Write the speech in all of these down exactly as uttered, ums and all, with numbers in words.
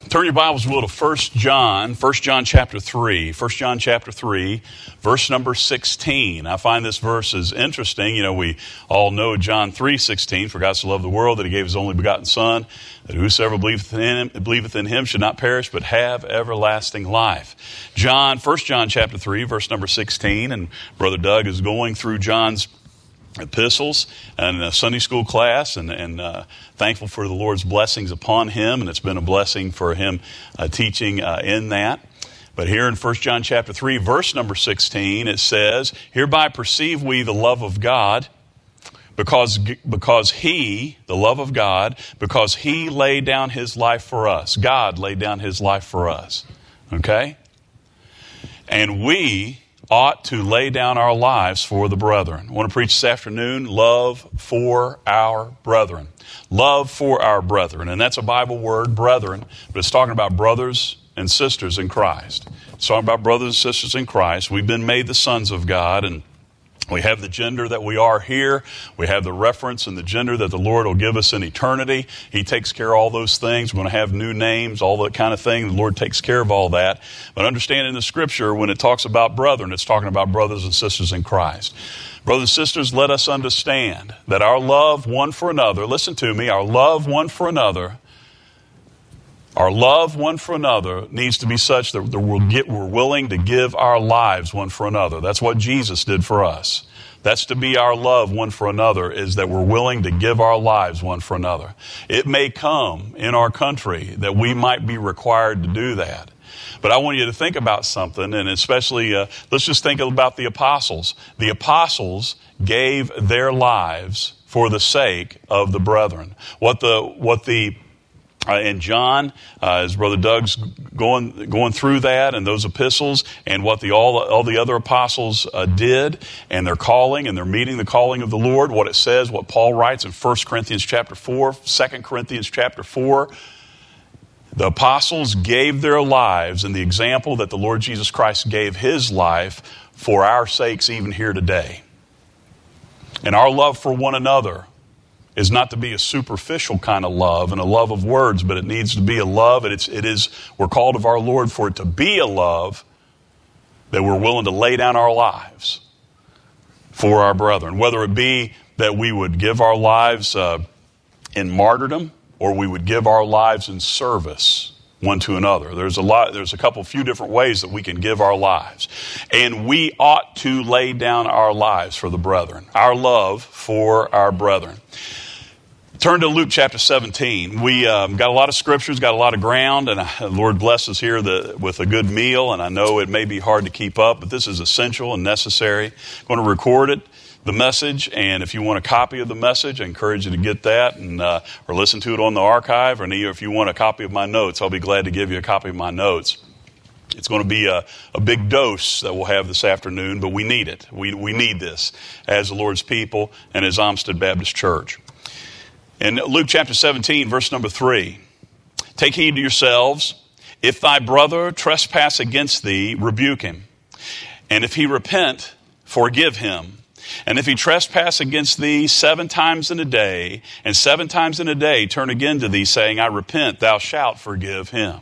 Turn your Bibles, will, to First John, First John chapter three, First John chapter three, verse number sixteen. I find this verse is interesting. You know, we all know John three sixteen, for God so loved the world that he gave his only begotten Son, that whosoever believeth in him, believeth in him should not perish, but have everlasting life. John, First John chapter three, verse number sixteen, and Brother Doug is going through John's epistles and a Sunday school class, and, and uh, thankful for the Lord's blessings upon him, and it's been a blessing for him uh, teaching uh, in that. But here in First John chapter three, verse number sixteen, it says, "Hereby perceive we the love of God, because because he, the love of God, because he laid down his life for us." God laid down his life for us. Okay? And we ought to lay down our lives for the brethren. I want to preach this afternoon, love for our brethren. Love for our brethren. And that's a Bible word, brethren, but it's talking about brothers and sisters in Christ. It's talking about brothers and sisters in Christ. We've been made the sons of God, and we have the gender that we are here. We have the reference and the gender that the Lord will give us in eternity. He takes care of all those things. We're going to have new names, all that kind of thing. The Lord takes care of all that. But understand in the Scripture, when it talks about brethren, it's talking about brothers and sisters in Christ. Brothers and sisters, let us understand that our love one for another, listen to me, our love one for another, Our love one for another needs to be such that we'll get, we're willing to give our lives one for another. That's what Jesus did for us. That's to be our love one for another, is that we're willing to give our lives one for another. It may come in our country that we might be required to do that. But I want you to think about something, and especially, uh, let's just think about the apostles. The apostles gave their lives for the sake of the brethren. What the, what the, Uh, and John, uh, as Brother Doug's going going through that and those epistles, and what the all all the other apostles uh, did, and their calling, and they're meeting the calling of the Lord. What it says, what Paul writes in First Corinthians chapter four, Second Corinthians chapter four. The apostles gave their lives in the example that the Lord Jesus Christ gave his life for our sakes, even here today. And our love for one another is not to be a superficial kind of love and a love of words, but it needs to be a love, and it's, it is, we're called of our Lord for it to be a love that we're willing to lay down our lives for our brethren. Whether it be that we would give our lives uh, in martyrdom, or we would give our lives in service one to another. There's a lot, there's a couple, few different ways that we can give our lives. And we ought to lay down our lives for the brethren, our love for our brethren. Turn to Luke chapter seventeen. We um, got a lot of scriptures, got a lot of ground, and the Lord bless us here the, with a good meal. And I know it may be hard to keep up, but this is essential and necessary. I'm going to record it, the message, and if you want a copy of the message, I encourage you to get that, and uh, or listen to it on the archive, or if you want a copy of my notes, I'll be glad to give you a copy of my notes. It's going to be a, a big dose that we'll have this afternoon, but we need it. We, we need this as the Lord's people and as Olmsted Baptist Church. In Luke chapter seventeen, verse number three, "Take heed to yourselves. If thy brother trespass against thee, rebuke him. And if he repent, forgive him. And if he trespass against thee seven times in a day, and seven times in a day turn again to thee, saying, I repent, thou shalt forgive him."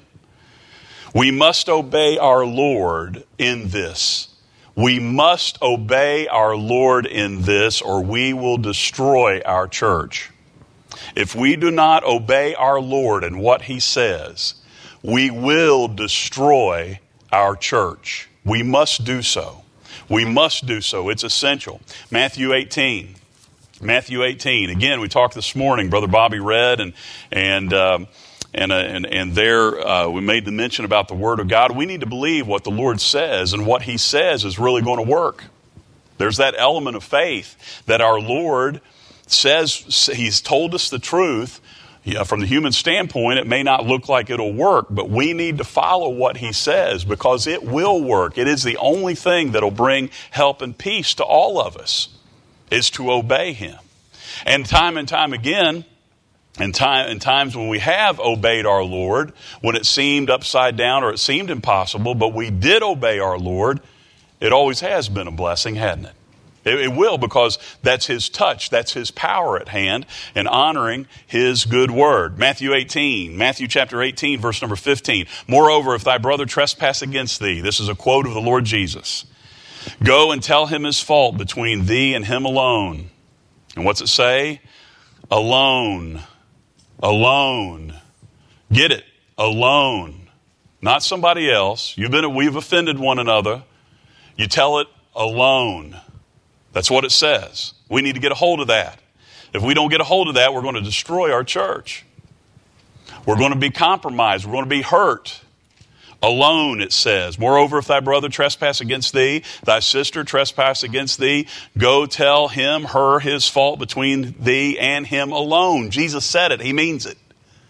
We must obey our Lord in this. We must obey our Lord in this, or we will destroy our church. If we do not obey our Lord and what he says, we will destroy our church. We must do so. We must do so. It's essential. Matthew eighteen. Matthew eighteen. Again, we talked this morning. Brother Bobby read, and and um, and, uh, and and there uh, we made the mention about the Word of God. We need to believe what the Lord says, and what he says is really going to work. There's that element of faith that our Lord says. He's told us the truth. Yeah, from the human standpoint, it may not look like it'll work, but we need to follow what he says, because it will work. It is the only thing that'll bring help and peace to all of us, is to obey him. And time and time again, and time in times when we have obeyed our Lord, when it seemed upside down or it seemed impossible, but we did obey our Lord, it always has been a blessing, hasn't it? It, it will, because that's his touch. That's his power at hand in honoring his good word. Matthew eighteen, Matthew chapter eighteen, verse number fifteen. Moreover, if thy brother trespass against thee, this is a quote of the Lord Jesus, go and tell him his fault between thee and him alone. And what's it say? Alone. Alone. Get it? Alone. Not somebody else. You've been, we've offended one another. You tell it alone. That's what it says. We need to get a hold of that. If we don't get a hold of that, we're going to destroy our church. We're going to be compromised. We're going to be hurt. Alone, it says. Moreover, if thy brother trespass against thee, thy sister trespass against thee, go tell him, her, his fault between thee and him alone. Jesus said it. He means it.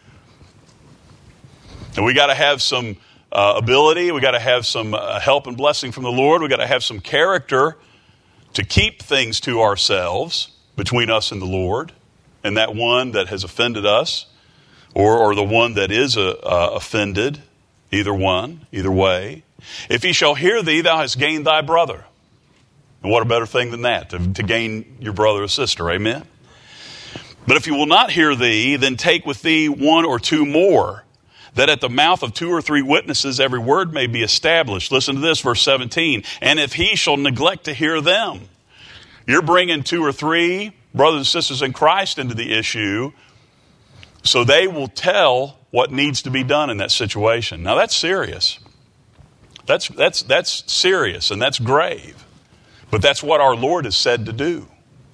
And we got to have some uh, ability. We got to have some uh, help and blessing from the Lord. We got to have some character to keep things to ourselves between us and the Lord, and that one that has offended us, or, or the one that is uh, uh, offended, either one, either way. If he shall hear thee, thou hast gained thy brother. And what a better thing than that, to, to gain your brother or sister, amen? But if he will not hear thee, then take with thee one or two more, that at the mouth of two or three witnesses every word may be established. Listen to this, verse seventeen. And if he shall neglect to hear them. You're bringing two or three brothers and sisters in Christ into the issue, so they will tell what needs to be done in that situation. Now that's serious. That's, that's, that's serious and that's grave. But that's what our Lord has said to do.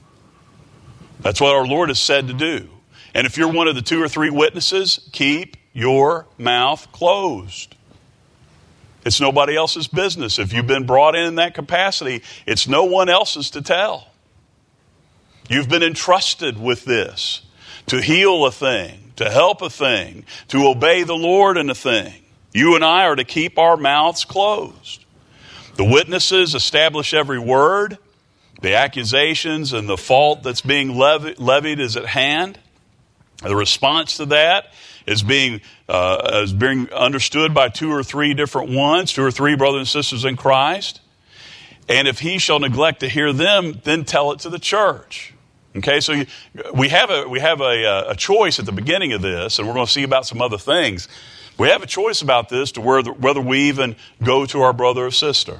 That's what our Lord has said to do. And if you're one of the two or three witnesses, keep your mouth closed. It's nobody else's business. If you've been brought in in that capacity, it's no one else's to tell. You've been entrusted with this, to heal a thing, to help a thing, to obey the Lord in a thing. You and I are to keep our mouths closed. The witnesses establish every word. The accusations and the fault that's being levied, levied is at hand. The response to that is being uh, is being understood by two or three different ones, two or three brothers and sisters in Christ. And if he shall neglect to hear them, then tell it to the church. Okay, so you, we have a we have a, a choice at the beginning of this, and we're going to see about some other things. We have a choice about this to whether whether we even go to our brother or sister.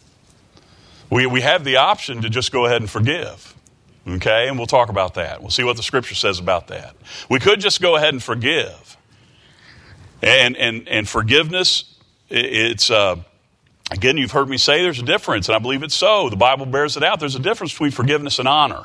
We we have the option to just go ahead and forgive. Okay, and we'll talk about that. We'll see what the Scripture says about that. We could just go ahead and forgive. And and and forgiveness, it's, uh, again, you've heard me say there's a difference, and I believe it's so. The Bible bears it out. There's a difference between forgiveness and honor.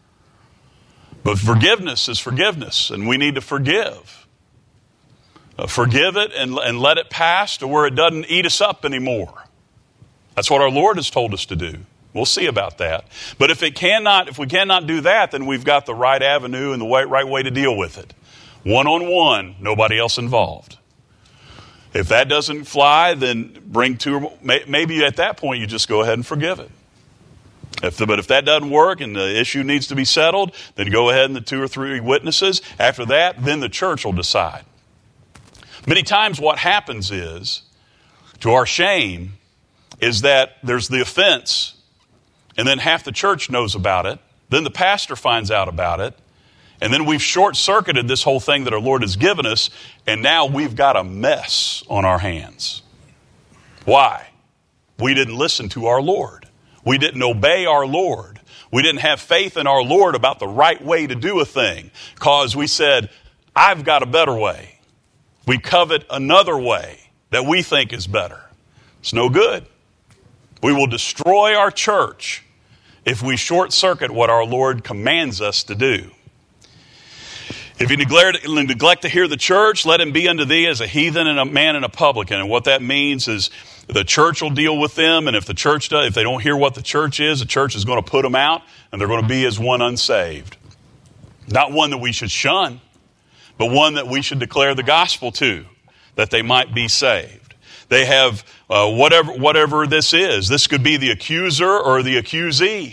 But forgiveness is forgiveness, and we need to forgive. Uh, forgive it and, and let it pass to where it doesn't eat us up anymore. That's what our Lord has told us to do. We'll see about that. But if it cannot, if we cannot do that, then we've got the right avenue and the way, right way to deal with it. One-on-one, nobody else involved. If that doesn't fly, then bring two, maybe at that point you just go ahead and forgive it. If the, but if that doesn't work and the issue needs to be settled, then go ahead and the two or three witnesses. After that, then the church will decide. Many times what happens is, to our shame, is that there's the offense, and then half the church knows about it. Then the pastor finds out about it. And then we've short-circuited this whole thing that our Lord has given us, and now we've got a mess on our hands. Why? We didn't listen to our Lord. We didn't obey our Lord. We didn't have faith in our Lord about the right way to do a thing, because we said, I've got a better way. We covet another way that we think is better. It's no good. We will destroy our church if we short-circuit what our Lord commands us to do. If you neglect, neglect to hear the church, let him be unto thee as a heathen and a man and a publican. And what that means is the church will deal with them. And if the church does, if they don't hear what the church is, the church is going to put them out, and they're going to be as one unsaved. Not one that we should shun, but one that we should declare the gospel to, that they might be saved. They have uh, whatever whatever this is. This could be the accuser or the accusee,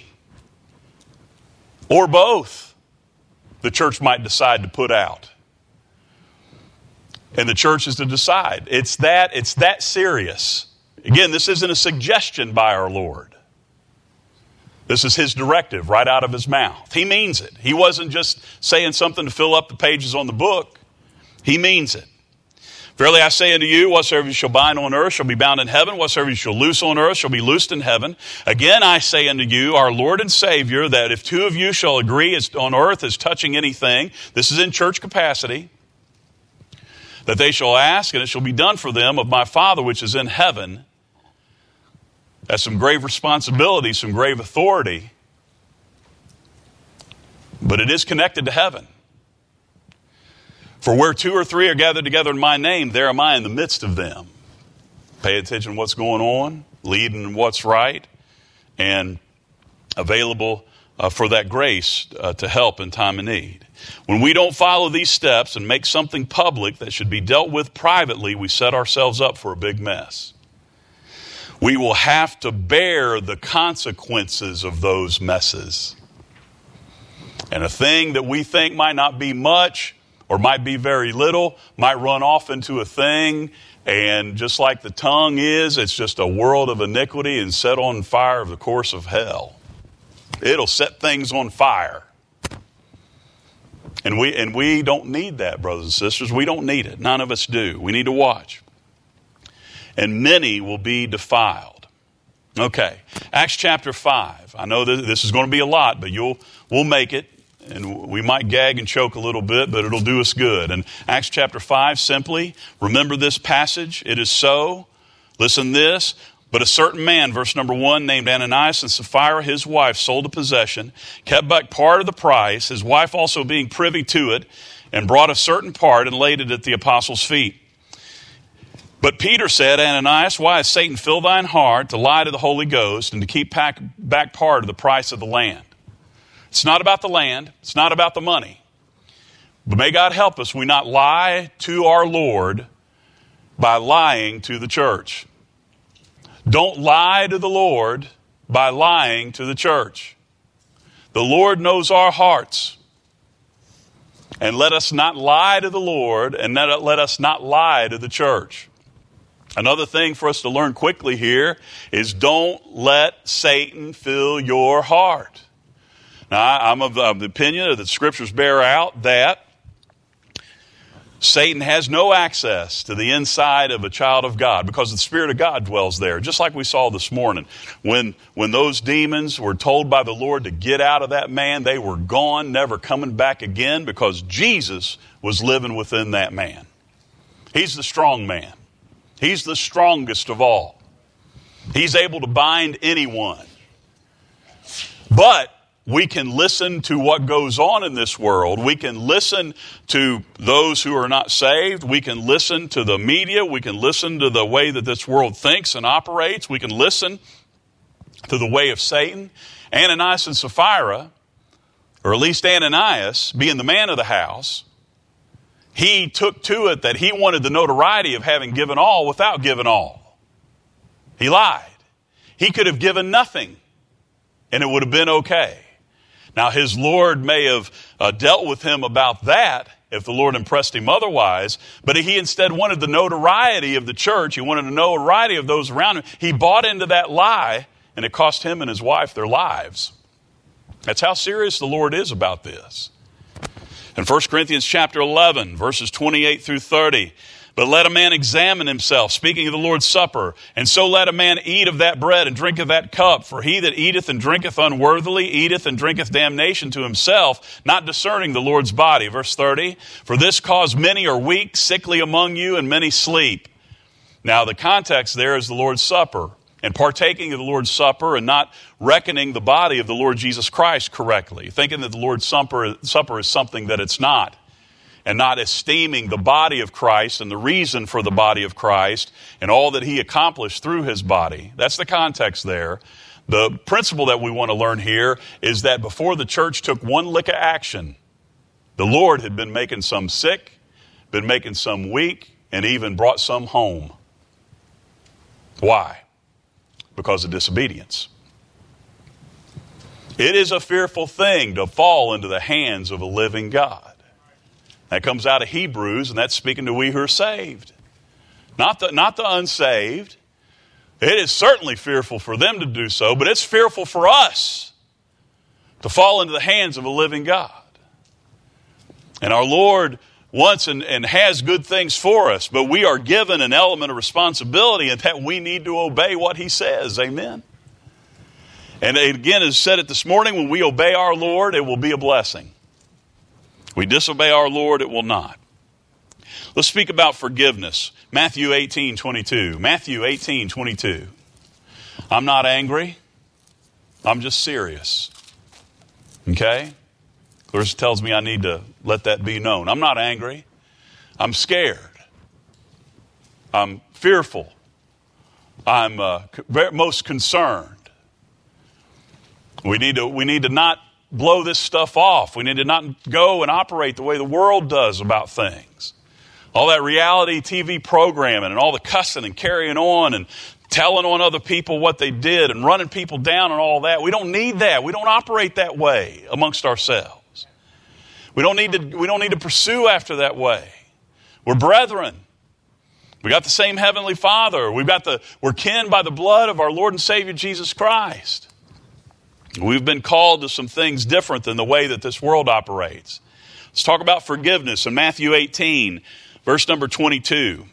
or both. The church might decide to put out, and the church is to decide. It's that it's that serious. Again, this isn't a suggestion by our Lord. This is his directive right out of his mouth. He means it. He wasn't just saying something to fill up the pages on the book. He means it. Verily I say unto you, whatsoever you shall bind on earth shall be bound in heaven. Whatsoever you shall loose on earth shall be loosed in heaven. Again I say unto you, our Lord and Savior, that if two of you shall agree as on earth as touching anything, this is in church capacity, that they shall ask, and it shall be done for them of my Father which is in heaven. That's some grave responsibility, some grave authority. But it is connected to heaven. For where two or three are gathered together in my name, there am I in the midst of them. Pay attention to what's going on, leading what's right, and available uh, for that grace uh, to help in time of need. When we don't follow these steps and make something public that should be dealt with privately, we set ourselves up for a big mess. We will have to bear the consequences of those messes. And a thing that we think might not be much or might be very little might run off into a thing, and just like the tongue is, it's just a world of iniquity and set on fire of the course of hell. It'll set things on fire. And we and we don't need that, brothers and sisters. We don't need it. None of us do. We need to watch. And many will be defiled. Okay, Acts chapter five. I know that this is going to be a lot, but you'll we'll make it. And we might gag and choke a little bit, but it'll do us good. And Acts chapter five, simply, remember this passage. It is so. Listen this. But a certain man, verse number one, named Ananias, and Sapphira, his wife, sold a possession, kept back part of the price, his wife also being privy to it, and brought a certain part and laid it at the apostles' feet. But Peter said, Ananias, why has Satan filled thine heart to lie to the Holy Ghost and to keep back, back part of the price of the land? It's not about the land. It's not about the money. But may God help us we not lie to our Lord by lying to the church. Don't lie to the Lord by lying to the church. The Lord knows our hearts. And let us not lie to the Lord, and let, let us not lie to the church. Another thing for us to learn quickly here is don't let Satan fill your heart. Now, I'm of the, of the opinion that the scriptures bear out that Satan has no access to the inside of a child of God because the Spirit of God dwells there. Just like we saw this morning. When, when those demons were told by the Lord to get out of that man, they were gone, never coming back again because Jesus was living within that man. He's the strong man. He's the strongest of all. He's able to bind anyone. But we can listen to what goes on in this world. We can listen to those who are not saved. We can listen to the media. We can listen to the way that this world thinks and operates. We can listen to the way of Satan. Ananias and Sapphira, or at least Ananias, being the man of the house, he took to it that he wanted the notoriety of having given all without giving all. He lied. He could have given nothing, and it would have been okay. Now, his Lord may have uh, dealt with him about that if the Lord impressed him otherwise, but he instead wanted the notoriety of the church. He wanted the notoriety of those around him. He bought into that lie, and it cost him and his wife their lives. That's how serious the Lord is about this. In First Corinthians chapter eleven, verses twenty-eight through thirty, but let a man examine himself, speaking of the Lord's Supper, and so let a man eat of that bread and drink of that cup. For he that eateth and drinketh unworthily eateth and drinketh damnation to himself, not discerning the Lord's body. Verse thirty, for this cause many are weak, sickly among you, and many sleep. Now the context there is the Lord's Supper, and partaking of the Lord's Supper and not reckoning the body of the Lord Jesus Christ correctly, thinking that the Lord's Supper, Supper is something that it's not, and not esteeming the body of Christ and the reason for the body of Christ and all that he accomplished through his body. That's the context there. The principle that we want to learn here is that before the church took one lick of action, the Lord had been making some sick, been making some weak, and even brought some home. Why? Because of disobedience. It is a fearful thing to fall into the hands of a living God. That comes out of Hebrews, and that's speaking to we who are saved. Not the, not the unsaved. It is certainly fearful for them to do so, but it's fearful for us to fall into the hands of a living God. And our Lord wants and, and has good things for us, but we are given an element of responsibility and that we need to obey what he says. Amen. And again, as said it this morning, when we obey our Lord, it will be a blessing. We disobey our Lord, it will not. Let's speak about forgiveness. Matthew eighteen twenty-two. Matthew eighteen twenty-two. I'm not angry. I'm just serious. Okay? Clarissa tells me I need to let that be known. I'm not angry. I'm scared. I'm fearful. I'm uh, most concerned. We need to, we need to not blow this stuff off. We need to not go and operate the way the world does about things. All that reality T V programming and all the cussing and carrying on and telling on other people what they did and running people down and all that. We don't need that. We don't operate that way amongst ourselves. We don't need to, we don't need to pursue after that way. We're brethren. We got the same Heavenly Father. We've got the, we're kin by the blood of our Lord and Savior Jesus Christ. We've been called to some things different than the way that this world operates. Let's talk about forgiveness in Matthew eighteen, verse number twenty-two.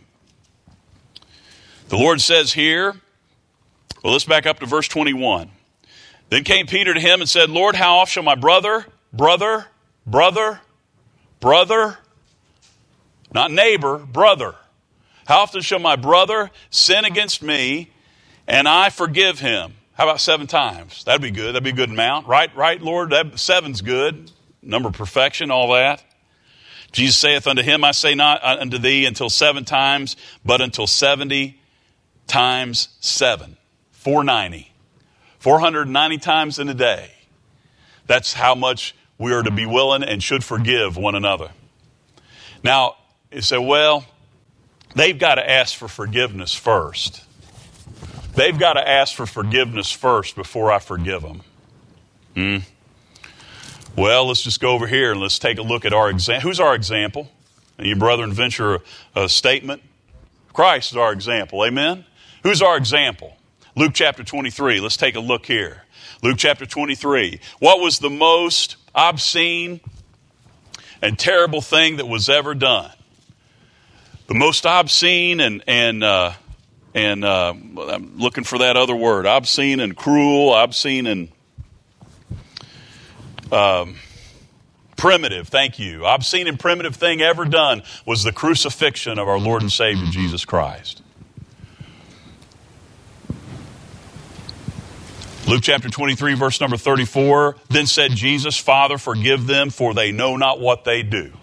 The Lord says here, well, let's back up to verse twenty-one. Then came Peter to him and said, Lord, how oft shall my brother, brother, brother, brother, not neighbor, brother, how often shall my brother sin against me and I forgive him? How about seven times? That'd be good. That'd be a good amount. Right, right, Lord? That, seven's good. Number of perfection, all that. Jesus saith unto him, I say not unto thee until seven times, but until seventy times seven. four ninety. four hundred ninety times in a day. That's how much we are to be willing and should forgive one another. Now, you say, well, they've got to ask for forgiveness first. They've got to ask for forgiveness first before I forgive them. Hmm. Well, let's just go over here and let's take a look at our example. Who's our example? And you brethren venture a, a statement. Christ is our example. Amen? Who's our example? Luke chapter twenty-three. Let's take a look here. Luke chapter twenty-three. What was the most obscene and terrible thing that was ever done? The most obscene and, and, uh, And uh, I'm looking for that other word. Obscene and cruel, obscene and um, primitive. Thank you. Obscene and primitive thing ever done was the crucifixion of our Lord and Savior, Jesus Christ. Luke chapter twenty-three, verse number thirty-four. Then said Jesus, Father, forgive them, for they know not what they do.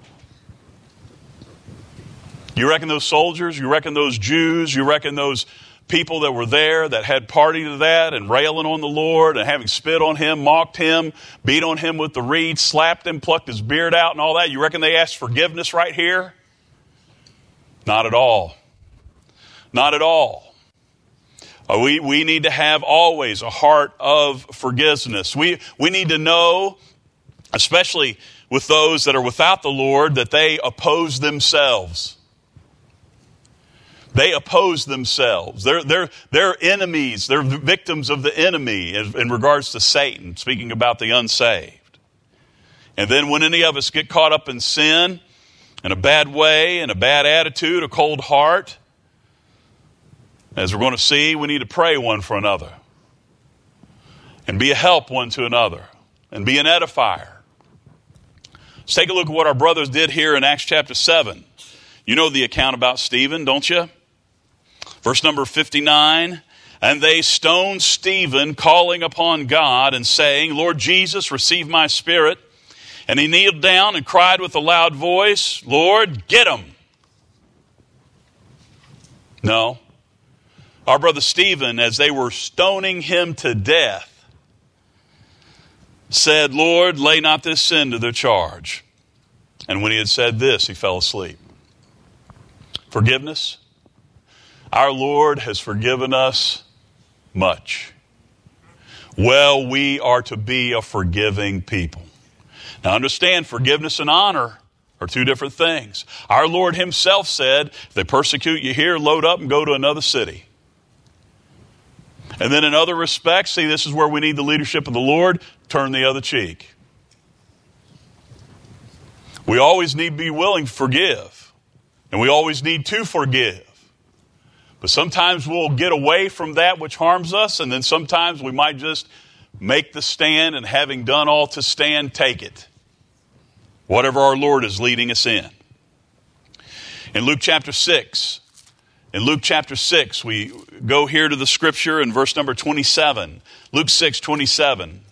You reckon those soldiers, you reckon those Jews, you reckon those people that were there that had party to that and railing on the Lord and having spit on him, mocked him, beat on him with the reed, slapped him, plucked his beard out and all that, you reckon they asked forgiveness right here? Not at all. Not at all. Uh, we, we need to have always a heart of forgiveness. We, we need to know, especially with those that are without the Lord, that they oppose themselves. They oppose themselves. They're, they're, they're enemies. They're victims of the enemy in, in regards to Satan, speaking about the unsaved. And then when any of us get caught up in sin, in a bad way, in a bad attitude, a cold heart, as we're going to see, we need to pray one for another. And be a help one to another. And be an edifier. Let's take a look at what our brothers did here in Acts chapter seven. You know the account about Stephen, don't you? Verse number fifty-nine, and they stoned Stephen, calling upon God and saying, Lord Jesus, receive my spirit. And he kneeled down and cried with a loud voice, Lord, get him. No. Our brother Stephen, as they were stoning him to death, said, Lord, lay not this sin to their charge. And when he had said this, he fell asleep. Forgiveness. Our Lord has forgiven us much. Well, we are to be a forgiving people. Now understand, forgiveness and honor are two different things. Our Lord himself said, if they persecute you here, load up and go to another city. And then in other respects, see, this is where we need the leadership of the Lord. turn the other cheek. We always need to be willing to forgive. And we always need to forgive. But sometimes we'll get away from that which harms us, and then sometimes we might just make the stand, and having done all to stand, take it. Whatever our Lord is leading us in. In Luke chapter six, in Luke chapter six, we go here to the scripture in verse number twenty-seven. Luke six, twenty-seven.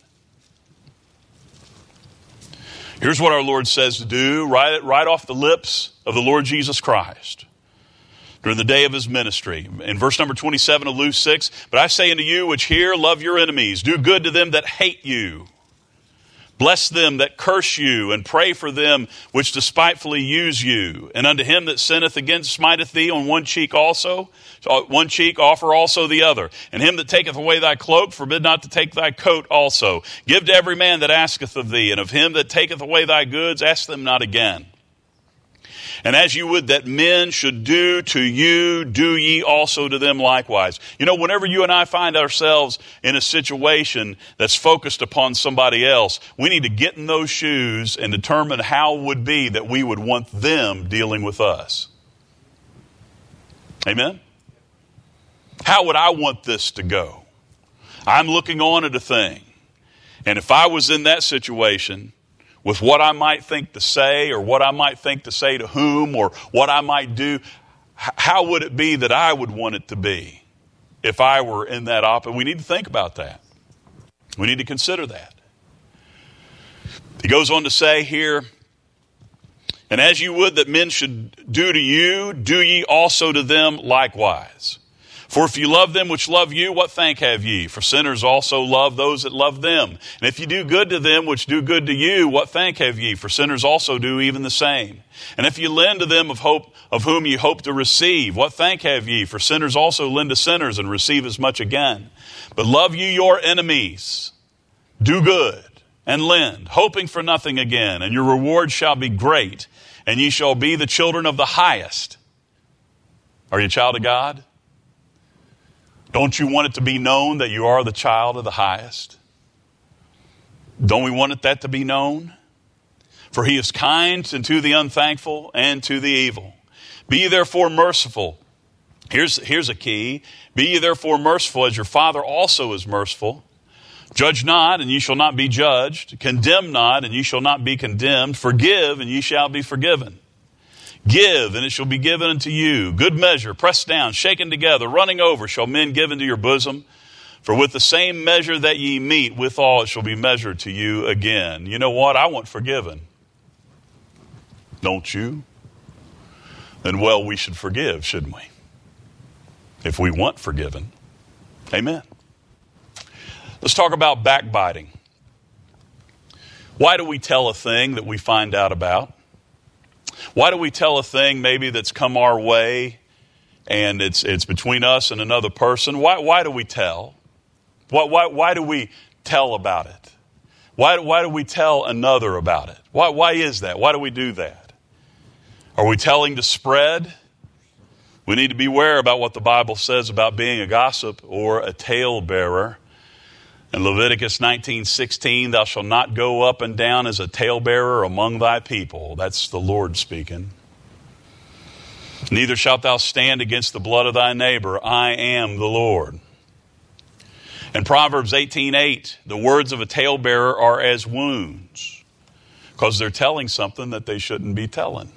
Here's what our Lord says to do right, right off the lips of the Lord Jesus Christ during the day of his ministry. In verse number twenty-seven of Luke six, but I say unto you which hear, love your enemies, do good to them that hate you. Bless them that curse you, and pray for them which despitefully use you. And unto him that sinneth against smiteth thee on one cheek also, so one cheek offer also the other. And him that taketh away thy cloak, forbid not to take thy coat also. Give to every man that asketh of thee, and of him that taketh away thy goods, ask them not again. And as you would that men should do to you, do ye also to them likewise. You know, whenever you and I find ourselves in a situation that's focused upon somebody else, we need to get in those shoes and determine how it would be that we would want them dealing with us. Amen? How would I want this to go? I'm looking on at a thing. And if I was in that situation, with what I might think to say, or what I might think to say to whom, or what I might do, how would it be that I would want it to be if I were in that opposite? We need to think about that. We need to consider that. He goes on to say here, and as you would that men should do to you, do ye also to them likewise. For if you love them which love you, what thank have ye? For sinners also love those that love them. And if you do good to them which do good to you, what thank have ye? For sinners also do even the same. And if you lend to them of hope of whom ye hope to receive, what thank have ye? For sinners also lend to sinners and receive as much again. But love ye your enemies, do good, and lend, hoping for nothing again, and your reward shall be great, and ye shall be the children of the highest. Are you a child of God? Don't you want it to be known that you are the child of the highest? Don't we want it that to be known? For he is kind unto the unthankful and to the evil. Be ye therefore merciful. Here's, here's a key. Be ye therefore merciful as your Father also is merciful. Judge not, and ye shall not be judged. Condemn not, and ye shall not be condemned. Forgive, and ye shall be forgiven. Give, and it shall be given unto you. Good measure, pressed down, shaken together, running over, shall men give into your bosom. For with the same measure that ye meet, withal it shall be measured to you again. You know what? I want forgiven. Don't you? Then, well, we should forgive, shouldn't we? If we want forgiven. Amen. Let's talk about backbiting. Why do we tell a thing that we find out about? Why do we tell a thing maybe that's come our way and it's it's between us and another person? Why why do we tell? Why why why do we tell about it? Why why do we tell another about it? Why why is that? Why do we do that? Are we telling to spread? We need to beware about what the Bible says about being a gossip or a talebearer. In Leviticus nineteen sixteen, thou shalt not go up and down as a talebearer among thy people. That's the Lord speaking. Neither shalt thou stand against the blood of thy neighbor. I am the Lord. In Proverbs eighteen eight, the words of a talebearer are as wounds, because they're telling something that they shouldn't be telling.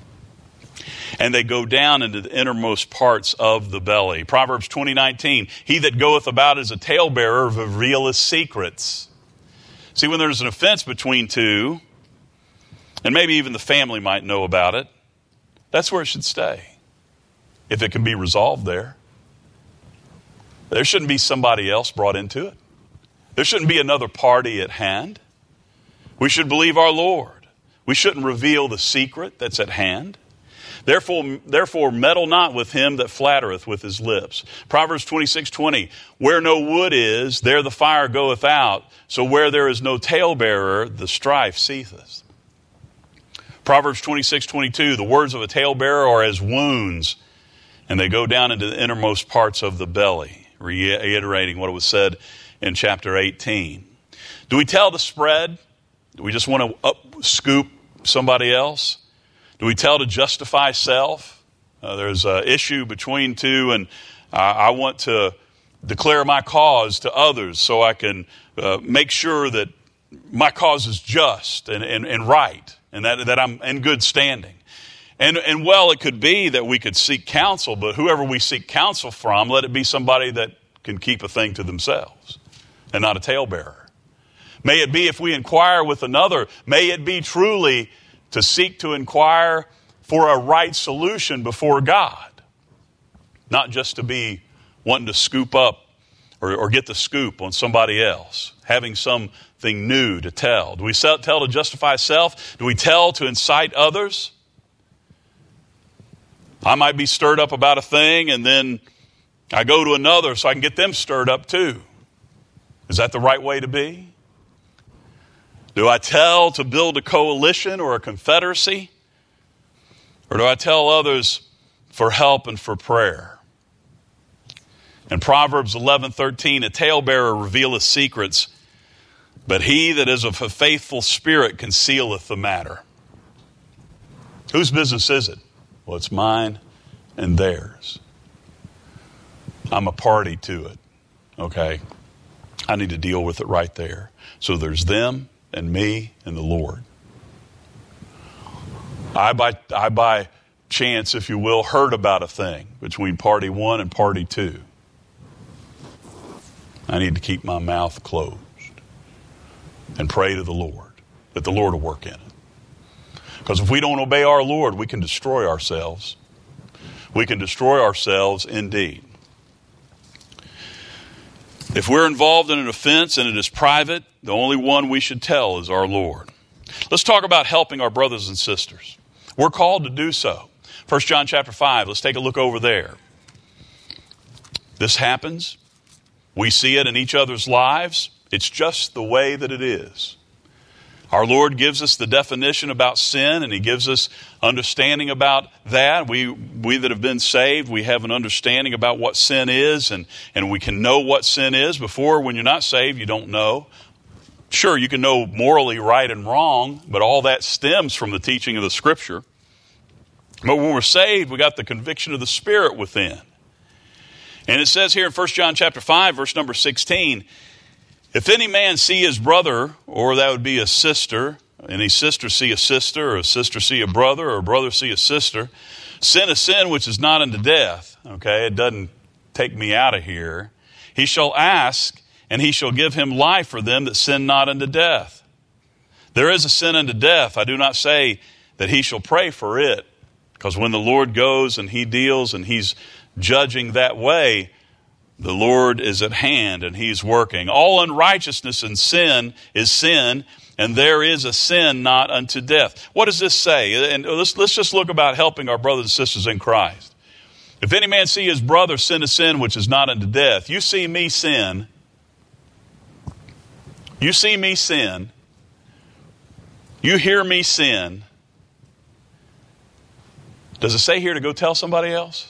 And they go down into the innermost parts of the belly. Proverbs twenty nineteen, he that goeth about as a talebearer revealeth secrets. See, when there's an offense between two, and maybe even the family might know about it, that's where it should stay. If it can be resolved there. There shouldn't be somebody else brought into it. There shouldn't be another party at hand. We should believe our Lord. We shouldn't reveal the secret that's at hand. Therefore, therefore, meddle not with him that flattereth with his lips. Proverbs twenty-six twenty, where no wood is, there the fire goeth out. So where there is no talebearer, the strife ceaseth. Proverbs twenty-six twenty-two, the words of a talebearer are as wounds, and they go down into the innermost parts of the belly, reiterating what was said in chapter eighteen. Do we tell the spread? Do we just want to up scoop somebody else? Do we tell to justify self? Uh, there's an issue between two, and uh, I want to declare my cause to others so I can uh, make sure that my cause is just and, and, and right, and that, that I'm in good standing. And, and well, it could be that we could seek counsel, but whoever we seek counsel from, let it be somebody that can keep a thing to themselves and not a talebearer. May it be if we inquire with another, may it be truly to seek to inquire for a right solution before God, not just to be wanting to scoop up or, or get the scoop on somebody else, having something new to tell. Do we tell to justify self? Do we tell to incite others? I might be stirred up about a thing, and then I go to another so I can get them stirred up too. Is that the right way to be? Do I tell to build a coalition or a confederacy? Or do I tell others for help and for prayer? In Proverbs eleven thirteen, a talebearer revealeth secrets, but he that is of a faithful spirit concealeth the matter. Whose business is it? Well, it's mine and theirs. I'm a party to it, okay? I need to deal with it right there. So there's them and me and the Lord. I by, I by chance, if you will, heard about a thing between party one and party two. I need to keep my mouth closed and pray to the Lord that the Lord will work in it. Because if we don't obey our Lord, we can destroy ourselves. We can destroy ourselves indeed. If we're involved in an offense and it is private, the only one we should tell is our Lord. Let's talk about helping our brothers and sisters. We're called to do so. First John chapter five, let's take a look over there. This happens. We see it in each other's lives. It's just the way that it is. Our Lord gives us the definition about sin, and He gives us understanding about that. We we that have been saved, we have an understanding about what sin is, and, and we can know what sin is. Before, when you're not saved, you don't know. Sure, you can know morally right and wrong, but all that stems from the teaching of the Scripture. But when we're saved, we got the conviction of the Spirit within. And it says here in First John chapter five, verse number sixteen, if any man see his brother, or that would be a sister, any sister see a sister, or a sister see a brother, or a brother see a sister, sin a sin which is not unto death, okay, it doesn't take me out of here, he shall ask, and he shall give him life for them that sin not unto death. There is a sin unto death. I do not say that he shall pray for it, because when the Lord goes and He deals and He's judging that way, the Lord is at hand and He's working. All unrighteousness and sin is sin, and there is a sin not unto death. What does this say? And let's, let's just look about helping our brothers and sisters in Christ. If any man see his brother sin a sin which is not unto death, you see me sin. You see me sin. You hear me sin. Does it say here to go tell somebody else?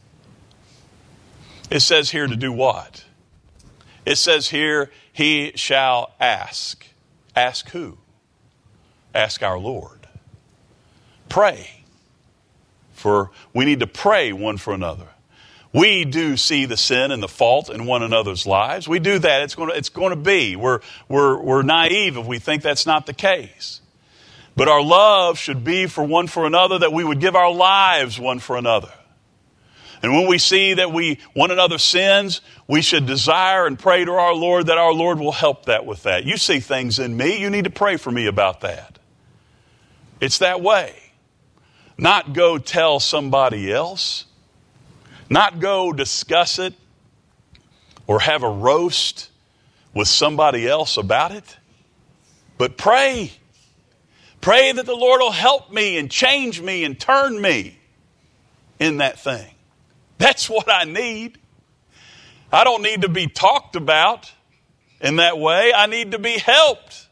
It says here to do what? It says here, he shall ask. Ask who? Ask our Lord. Pray. For we need to pray one for another. We do see the sin and the fault in one another's lives. We do that. It's going to, it's going to be. We're, we're, we're naive if we think that's not the case. But our love should be for one for another, that we would give our lives one for another. And when we see that we one another sins, we should desire and pray to our Lord that our Lord will help that with that. You see things in me, you need to pray for me about that. It's that way. Not go tell somebody else. Not go discuss it or have a roast with somebody else about it. But pray. Pray that the Lord will help me and change me and turn me in that thing. That's what I need. I don't need to be talked about in that way. I need to be helped.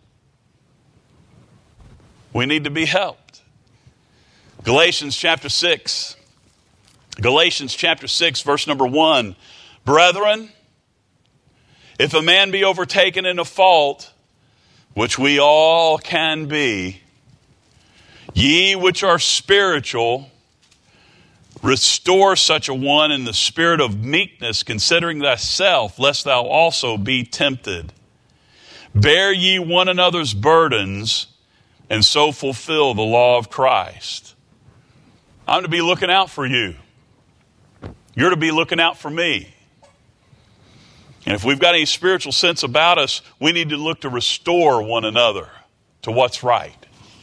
We need to be helped. Galatians chapter six. Galatians chapter six, verse number one. Brethren, if a man be overtaken in a fault, which we all can be, ye which are spiritual, restore such a one in the spirit of meekness, considering thyself, lest thou also be tempted. Bear ye one another's burdens, and so fulfill the law of Christ. I'm to be looking out for you. You're to be looking out for me. And if we've got any spiritual sense about us, we need to look to restore one another to what's right.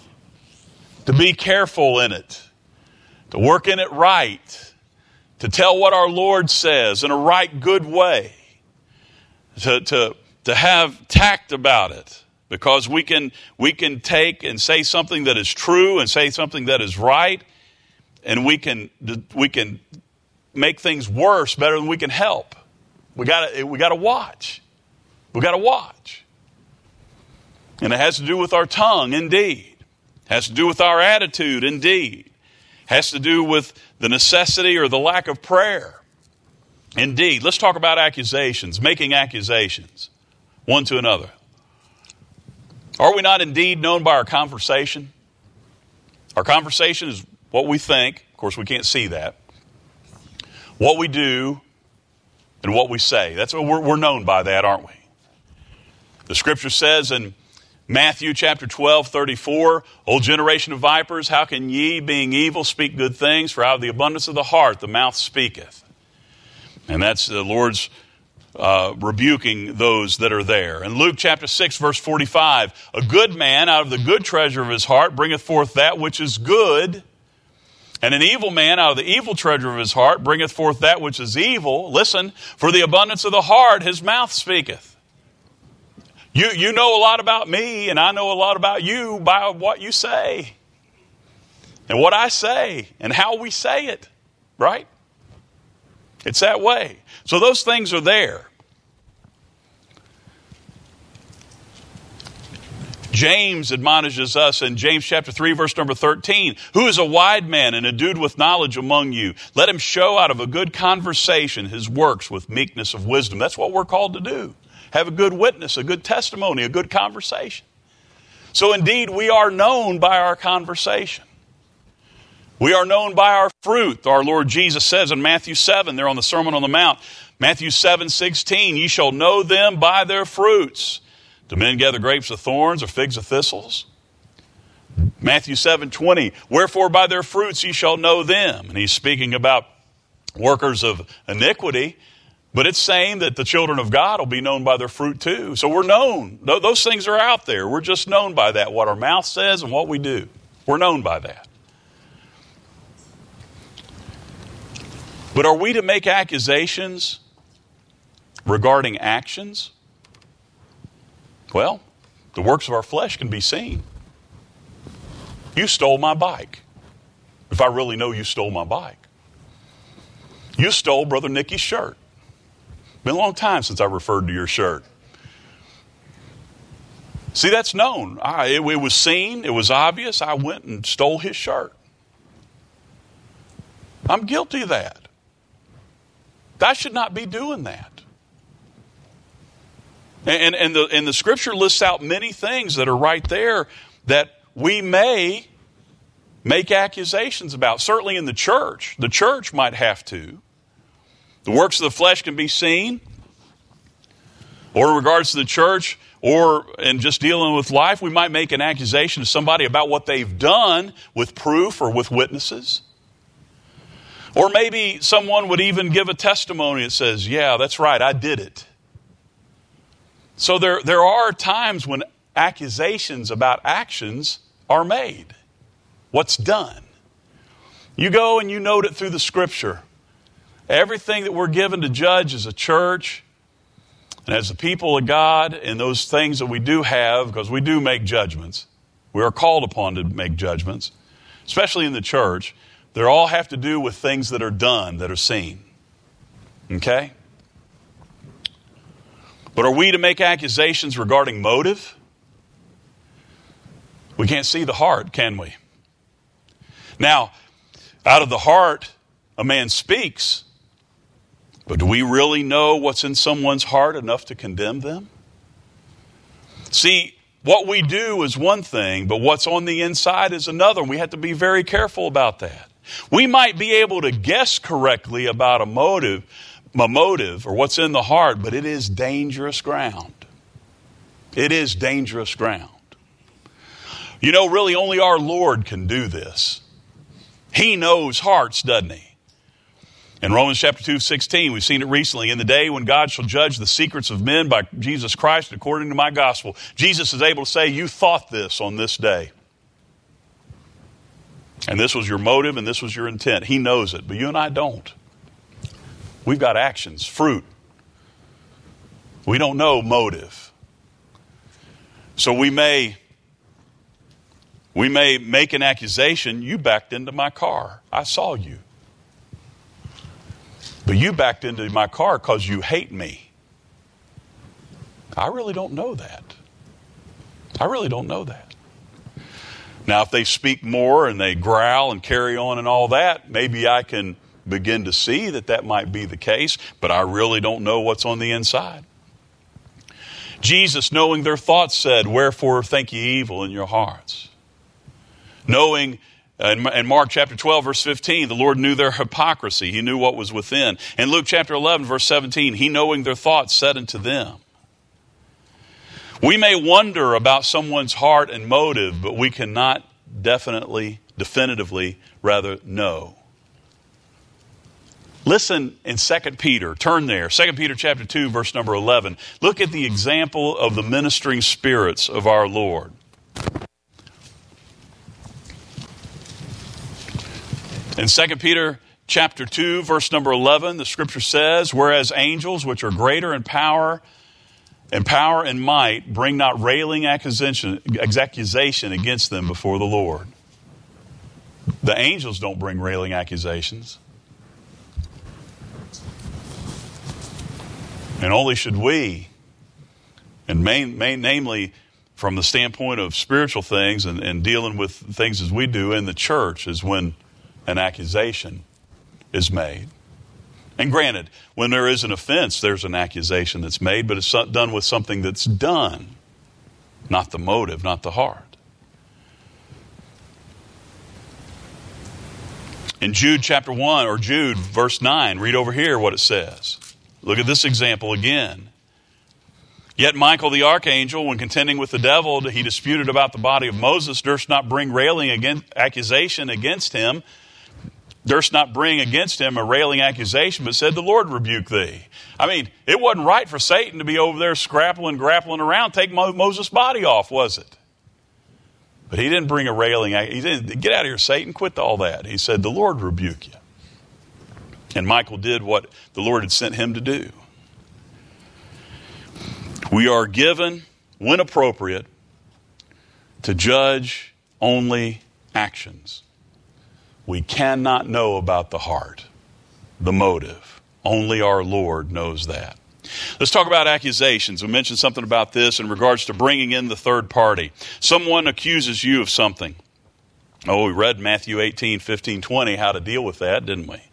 To be careful in it. To work in it right. To tell what our Lord says in a right, good way. To, to, to have tact about it. Because we can, we can take and say something that is true and say something that is right. And we can, we can make things worse better than we can help. We gotta, we gotta watch. We gotta watch. And it has to do with our tongue, indeed. It has to do with our attitude, indeed. It has to do with the necessity or the lack of prayer. Indeed. Let's talk about accusations, making accusations one to another. Are we not indeed known by our conversation? Our conversation is what we think. Of course, we can't see that. What we do and what we say. That's what we're, we're known by that, aren't we? The scripture says in Matthew chapter twelve, thirty-four, O generation of vipers, how can ye, being evil, speak good things? For out of the abundance of the heart the mouth speaketh. And that's the Lord's uh, rebuking those that are there. In Luke chapter six, verse forty-five, a good man out of the good treasure of his heart bringeth forth that which is good, and an evil man out of the evil treasure of his heart bringeth forth that which is evil. Listen, for the abundance of the heart his mouth speaketh. You, you know a lot about me, and I know a lot about you by what you say. And what I say, and how we say it, right? It's that way. So those things are there. James admonishes us in James chapter three, verse number thirteen. Who is a wise man and endued with knowledge among you? Let him show out of a good conversation his works with meekness of wisdom. That's what we're called to do. Have a good witness, a good testimony, a good conversation. So indeed, we are known by our conversation. We are known by our fruit. Our Lord Jesus says in Matthew seven, there on the Sermon on the Mount, Matthew seven, sixteen, ye shall know them by their fruits. Do men gather grapes of thorns or figs of thistles? Matthew seven, twenty, wherefore by their fruits ye shall know them. And he's speaking about workers of iniquity, but it's saying that the children of God will be known by their fruit too. So we're known. Those things are out there. We're just known by that, what our mouth says and what we do. We're known by that. But are we to make accusations regarding actions? Well, the works of our flesh can be seen. You stole my bike. If I really know you stole my bike. You stole Brother Nicky's shirt. Been a long time since I referred to your shirt. See, that's known. I, it, it was seen. It was obvious. I went and stole his shirt. I'm guilty of that. I should not be doing that. And, and, the, and the scripture lists out many things that are right there that we may make accusations about. Certainly in the church. The church might have to. The works of the flesh can be seen. Or in regards to the church, or in just dealing with life, we might make an accusation to somebody about what they've done with proof or with witnesses. Or maybe someone would even give a testimony that says, yeah, that's right, I did it. So there, there are times when accusations about actions are made. What's done? You go and you note it through the scripture. Everything that we're given to judge as a church and as the people of God, and those things that we do have, because we do make judgments. We are called upon to make judgments, especially in the church. They all have to do with things that are done, that are seen. Okay? But are we to make accusations regarding motive? We can't see the heart, can we? Now, out of the heart, a man speaks. But do we really know what's in someone's heart enough to condemn them? See, what we do is one thing, but what's on the inside is another. And we have to be very careful about that. We might be able to guess correctly about a motive, a motive or what's in the heart, but it is dangerous ground. It is dangerous ground. You know, really only our Lord can do this. He knows hearts, doesn't he? In Romans chapter two, sixteen, we've seen it recently. In the day when God shall judge the secrets of men by Jesus Christ according to my gospel, Jesus is able to say, you thought this on this day. And this was your motive and this was your intent. He knows it, but you and I don't. We've got actions, fruit. We don't know motive. So we may, we may make an accusation. You backed into my car. I saw you. But you backed into my car because you hate me. I really don't know that. I really don't know that. Now, if they speak more and they growl and carry on and all that, maybe I can begin to see that that might be the case, but I really don't know what's on the inside. Jesus, knowing their thoughts, said, wherefore think ye evil in your hearts? Knowing In Mark chapter twelve, verse fifteen, the Lord knew their hypocrisy. He knew what was within. In Luke chapter eleven, verse seventeen, he knowing their thoughts said unto them. We may wonder about someone's heart and motive, but we cannot definitely, definitively, rather know. Listen in Second Peter, turn there, Second Peter chapter two, verse number eleven. Look at the example of the ministering spirits of our Lord. In Second Peter chapter two, verse number eleven, the scripture says, whereas angels, which are greater in power, and power and might, bring not railing accusation, accusation against them before the Lord. The angels don't bring railing accusations. And only should we, and main, main, namely from the standpoint of spiritual things and, and dealing with things as we do in the church, is when an accusation is made. And granted, when there is an offense, there's an accusation that's made, but it's done with something that's done, not the motive, not the heart. In Jude chapter one, or Jude verse nine, read over here what it says. Look at this example again. Yet Michael the archangel, when contending with the devil, he disputed about the body of Moses, durst not bring railing against, accusation against him, durst not bring against him a railing accusation, but said, the Lord rebuke thee. I mean, it wasn't right for Satan to be over there scrappling, grappling around, take Mo- Moses' body off, was it? But he didn't bring a railing. He didn't, get out of here, Satan, quit all that. He said, the Lord rebuke you. And Michael did what the Lord had sent him to do. We are given, when appropriate, to judge only actions. We cannot know about the heart, the motive. Only our Lord knows that. Let's talk about accusations. We mentioned something about this in regards to bringing in the third party. Someone accuses you of something. Oh, we read Matthew eighteen, fifteen, twenty, how to deal with that, didn't we?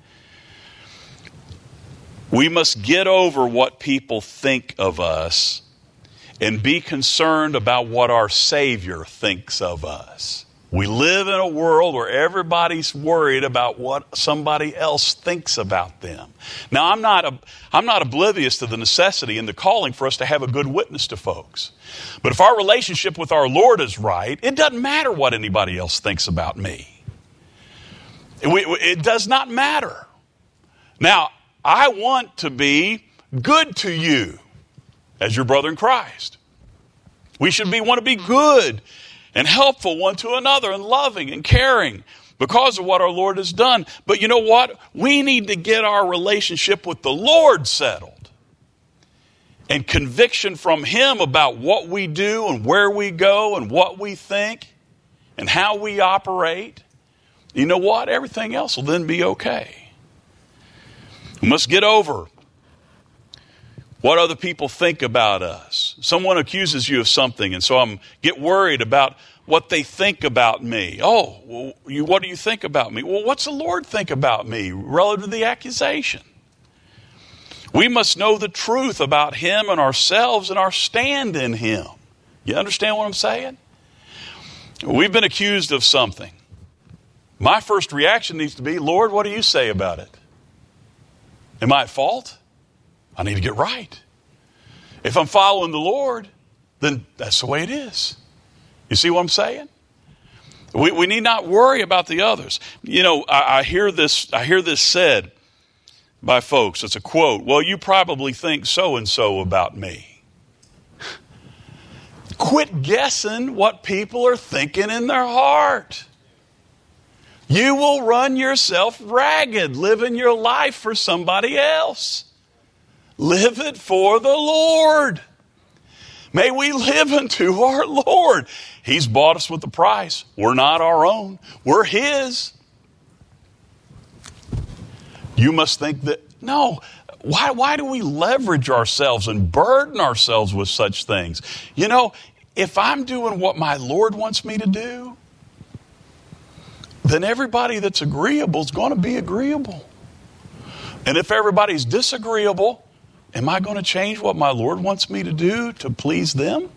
We must get over what people think of us and be concerned about what our Savior thinks of us. We live in a world where everybody's worried about what somebody else thinks about them. Now, I'm not, I'm not oblivious to the necessity and the calling for us to have a good witness to folks. But if our relationship with our Lord is right, it doesn't matter what anybody else thinks about me. It, it does not matter. Now, I want to be good to you as your brother in Christ. We should be want to be good and helpful one to another and loving and caring because of what our Lord has done. But you know what? We need to get our relationship with the Lord settled. And conviction from Him about what we do and where we go and what we think and how we operate. You know what? Everything else will then be okay. We must get over what other people think about us. Someone accuses you of something, and so I'm get worried about what they think about me. Oh, well, you, what do you think about me? Well, what's the Lord think about me relative to the accusation? We must know the truth about Him and ourselves and our stand in Him. You understand what I'm saying? We've been accused of something. My first reaction needs to be, Lord, what do you say about it? Am I at fault? I need to get right. If I'm following the Lord, then that's the way it is. You see what I'm saying? We, we need not worry about the others. You know, I, I hear this, I hear this said by folks. It's a quote. Well, you probably think so-and-so about me. Quit guessing what people are thinking in their heart. You will run yourself ragged living your life for somebody else. Live it for the Lord. May we live unto our Lord. He's bought us with a price. We're not our own. We're His. You must think that, no, why, why do we leverage ourselves and burden ourselves with such things? You know, if I'm doing what my Lord wants me to do, then everybody that's agreeable is going to be agreeable. And if everybody's disagreeable, am I going to change what my Lord wants me to do to please them?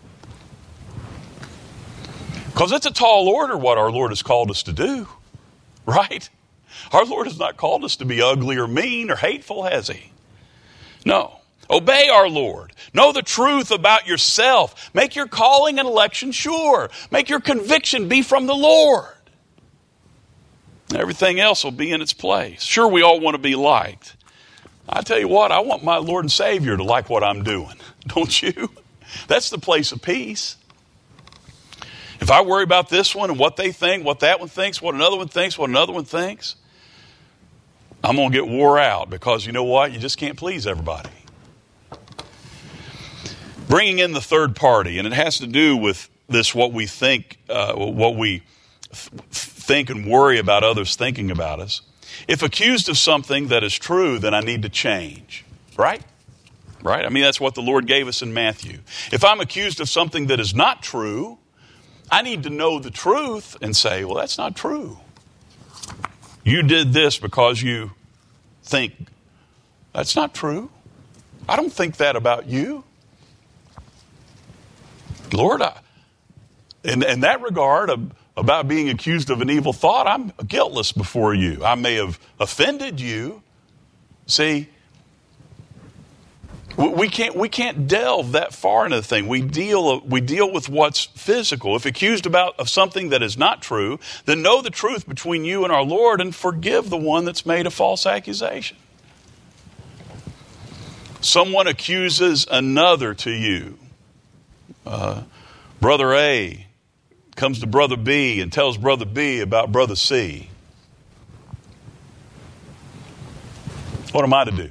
Because it's a tall order what our Lord has called us to do, right? Our Lord has not called us to be ugly or mean or hateful, has He? No. Obey our Lord. Know the truth about yourself. Make your calling and election sure. Make your conviction be from the Lord. Everything else will be in its place. Sure, we all want to be liked. I tell you what, I want my Lord and Savior to like what I'm doing. Don't you? That's the place of peace. If I worry about this one and what they think, what that one thinks, what another one thinks, what another one thinks, I'm going to get wore out because you know what? You just can't please everybody. Bringing in the third party, and it has to do with this, what we think, uh, what we th- think and worry about others thinking about us. If accused of something that is true, then I need to change. Right? Right? I mean, that's what the Lord gave us in Matthew. If I'm accused of something that is not true, I need to know the truth and say, well, that's not true. You did this because you think. That's not true. I don't think that about you. Lord, I, in, in that regard, uh, about being accused of an evil thought, I'm guiltless before you. I may have offended you. See, we can't we can't delve that far into the thing. We deal we deal with what's physical. If accused about of something that is not true, then know the truth between you and our Lord and forgive the one that's made a false accusation. Someone accuses another to you. Uh, Brother A comes to Brother B and tells Brother B about Brother C. What am I to do?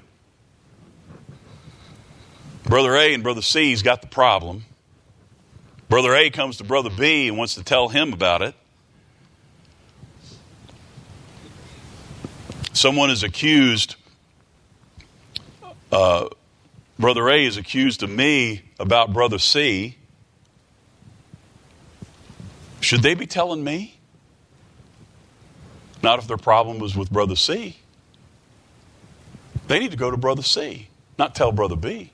Brother A and Brother C's got the problem. Brother A comes to Brother B and wants to tell him about it. Someone is accused, uh, Brother A is accused of me about Brother C. Should they be telling me? Not if their problem was with Brother C. They need to go to Brother C, not tell Brother B.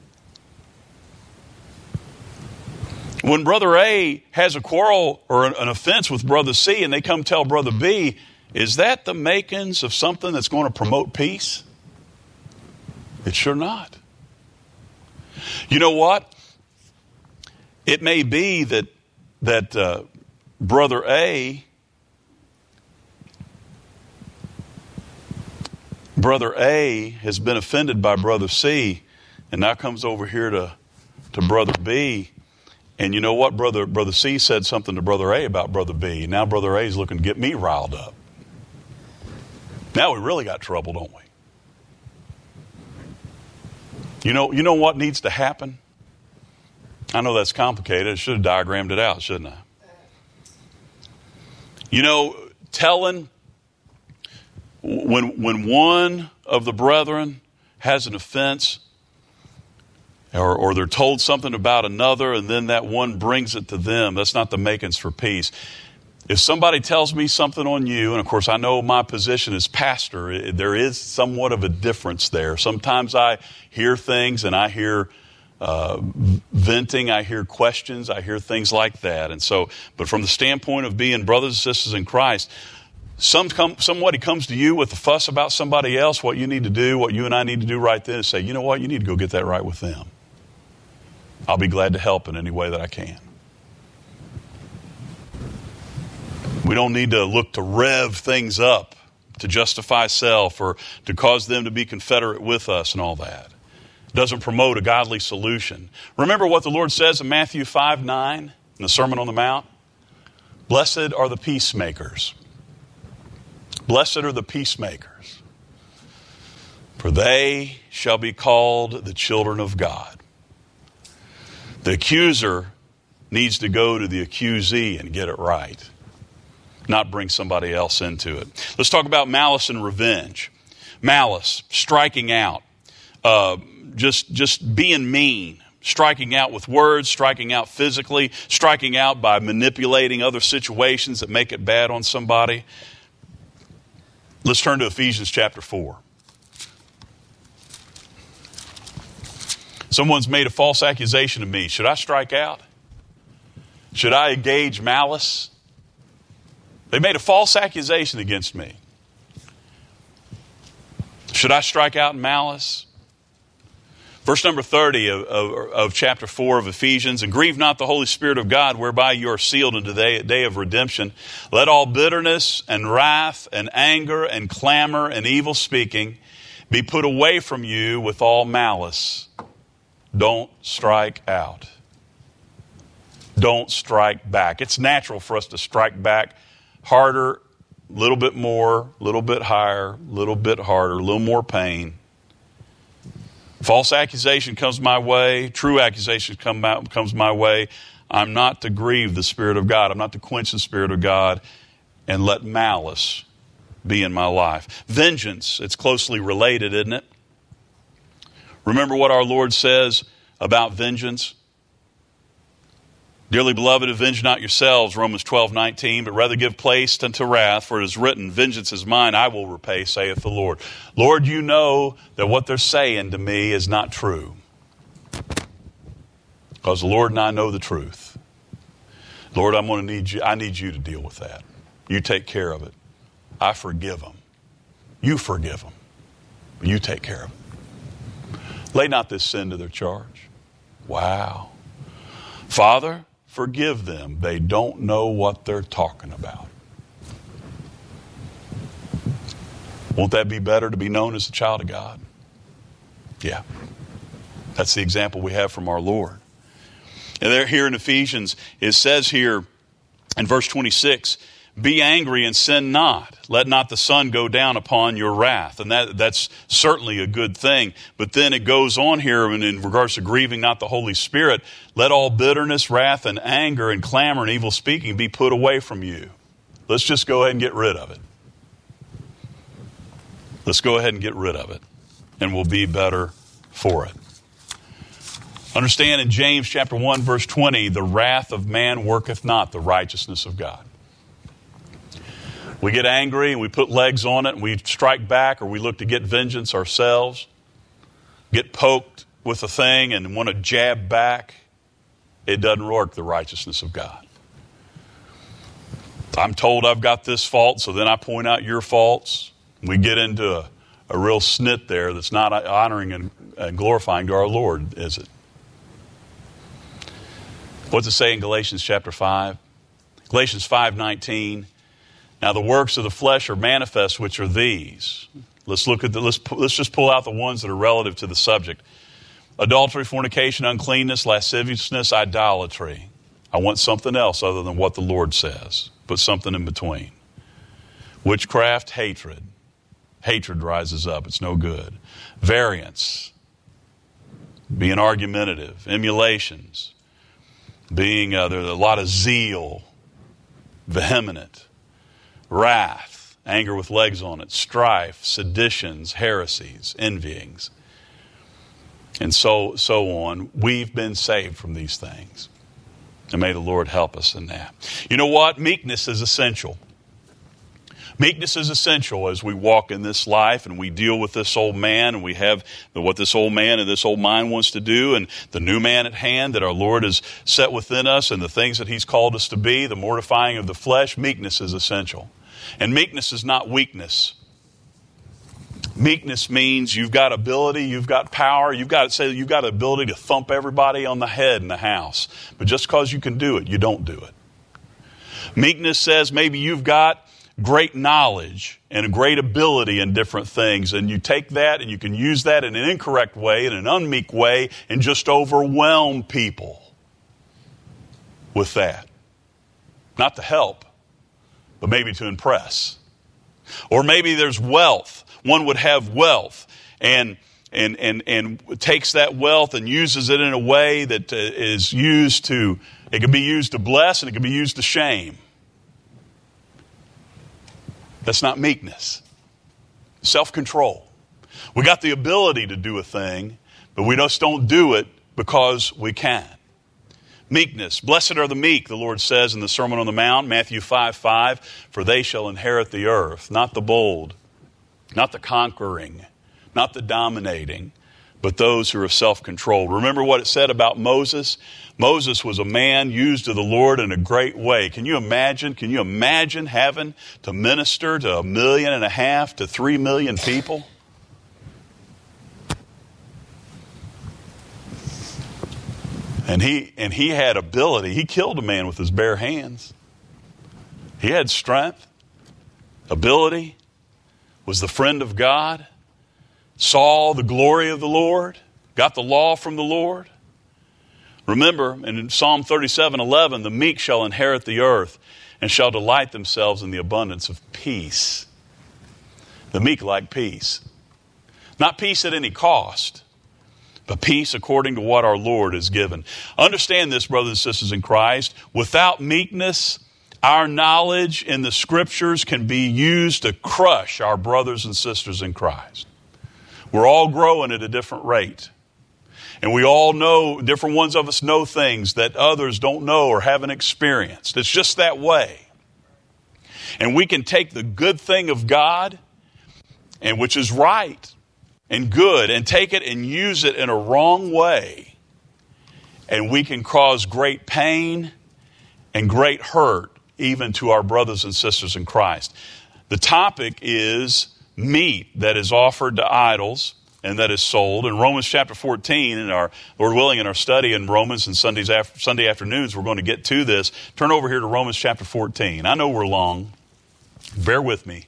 When Brother A has a quarrel or an offense with Brother C and they come tell Brother B, is that the makings of something that's going to promote peace? It's sure not. You know what? It may be that that uh, Brother A, Brother A has been offended by Brother C, and now comes over here to, to Brother B. And you know what? Brother Brother C said something to Brother A about Brother B. Now Brother A is looking to get me riled up. Now we really got trouble, don't we? You know, you know what needs to happen? I know that's complicated. I should have diagrammed it out, shouldn't I? You know, telling when when one of the brethren has an offense, or, or they're told something about another, and then that one brings it to them, that's not the makings for peace. If somebody tells me something on you, and of course I know my position as pastor, it, there is somewhat of a difference there. Sometimes I hear things and I hear uh, venting. I hear questions. I hear things like that. And so, but from the standpoint of being brothers and sisters in Christ, some come, somebody comes to you with a fuss about somebody else. What you need to do, what you and I need to do right then is say, you know what, you need to go get that right with them. I'll be glad to help in any way that I can. We don't need to look to rev things up to justify self or to cause them to be confederate with us and all that. It doesn't promote a godly solution. Remember what the Lord says in Matthew five nine in the Sermon on the Mount? Blessed are the peacemakers. Blessed are the peacemakers, for they shall be called the children of God. The accuser needs to go to the accusee and get it right, not bring somebody else into it. Let's talk about malice and revenge. Malice, striking out, uh, just, just being mean, striking out with words, striking out physically, striking out by manipulating other situations that make it bad on somebody. Let's turn to Ephesians chapter four. Someone's made a false accusation of me. Should I strike out? Should I engage malice? They made a false accusation against me. Should I strike out in malice? Verse number thirty of, of, of chapter four of Ephesians, and grieve not the Holy Spirit of God, whereby you are sealed unto the day of redemption. Let all bitterness and wrath and anger and clamor and evil speaking be put away from you with all malice. Don't strike out. Don't strike back. It's natural for us to strike back harder, a little bit more, a little bit higher, a little bit harder, a little more pain. False accusation comes my way. True accusation come out, comes my way. I'm not to grieve the Spirit of God. I'm not to quench the Spirit of God and let malice be in my life. Vengeance, it's closely related, isn't it? Remember what our Lord says about vengeance? Dearly beloved, avenge not yourselves, Romans twelve nineteen, but rather give place unto wrath, for it is written, vengeance is mine, I will repay, saith the Lord. Lord, you know that what they're saying to me is not true. Because the Lord and I know the truth. Lord, I'm going to need you, I need you to deal with that. You take care of it. I forgive them. You forgive them. You take care of them. Lay not this sin to their charge. Wow. Father, forgive them. They don't know what they're talking about. Won't that be better to be known as a child of God? Yeah. That's the example we have from our Lord. And there here in Ephesians, it says here in verse twenty-six, be angry and sin not. Let not the sun go down upon your wrath. And that, that's certainly a good thing. But then it goes on here in, in regards to grieving not the Holy Spirit. Let all bitterness, wrath, and anger, and clamor, and evil speaking be put away from you. Let's just go ahead and get rid of it. Let's go ahead and get rid of it. And we'll be better for it. Understand in James chapter one, verse twenty, the wrath of man worketh not the righteousness of God. We get angry and we put legs on it and we strike back, or we look to get vengeance ourselves, get poked with a thing and want to jab back. It doesn't work the righteousness of God. I'm told I've got this fault, so then I point out your faults. We get into a, a real snit there that's not honoring and, and glorifying to our Lord, is it? What's it say in Galatians chapter five? Galatians five nineteen. Now the works of the flesh are manifest, which are these. Let's look at the, let's, let's just pull out the ones that are relative to the subject. Adultery, fornication, uncleanness, lasciviousness, idolatry. I want something else other than what the Lord says. Put something in between. Witchcraft, hatred. Hatred rises up. It's no good. Variance. Being argumentative. Emulations. Being, uh, there's a lot of zeal. Vehement. Wrath, anger with legs on it, strife, seditions, heresies, envyings, and so so on. We've been saved from these things. And may the Lord help us in that. You know what? Meekness is essential. Meekness is essential as we walk in this life and we deal with this old man and we have what this old man and this old mind wants to do and the new man at hand that our Lord has set within us and the things that He's called us to be, the mortifying of the flesh. Meekness is essential. And meekness is not weakness. Meekness means you've got ability, you've got power, you've got say you've got ability to thump everybody on the head in the house. But just because you can do it, you don't do it. Meekness says maybe you've got great knowledge and a great ability in different things, and you take that and you can use that in an incorrect way, in an unmeek way, and just overwhelm people with that. Not to help, but maybe to impress. Or maybe there's wealth. One would have wealth and and and and takes that wealth and uses it in a way that uh, is used to, it can be used to bless and it can be used to shame. That's not meekness. Self-control. We got the ability to do a thing, but we just don't do it because we can. Meekness. Blessed are the meek, the Lord says in the Sermon on the Mount, Matthew five five, for they shall inherit the earth. Not the bold, not the conquering, not the dominating, but those who are self-controlled. Remember what it said about Moses? Moses was a man used of the Lord in a great way. Can you imagine? Can you imagine having to minister to a million and a half to three million people? And he and he had ability. He killed a man with his bare hands. He had strength, ability, was the friend of God, saw the glory of the Lord, got the law from the Lord. Remember, in Psalm thirty-seven eleven, the meek shall inherit the earth and shall delight themselves in the abundance of peace. The meek like peace. Not peace at any cost, but peace according to what our Lord has given. Understand this, brothers and sisters in Christ. Without meekness, our knowledge in the Scriptures can be used to crush our brothers and sisters in Christ. We're all growing at a different rate. And we all know, different ones of us know things that others don't know or haven't experienced. It's just that way. And we can take the good thing of God, and which is right and good, and take it and use it in a wrong way. And we can cause great pain and great hurt even to our brothers and sisters in Christ. The topic is meat that is offered to idols and that is sold. In Romans chapter fourteen, in our, Lord willing, in our study in Romans and Sundays after, Sunday afternoons, we're going to get to this. Turn over here to Romans chapter fourteen. I know we're long. Bear with me.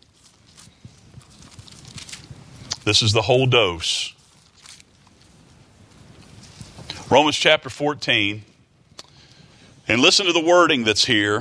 This is the whole dose. Romans chapter fourteen. And listen to the wording that's here.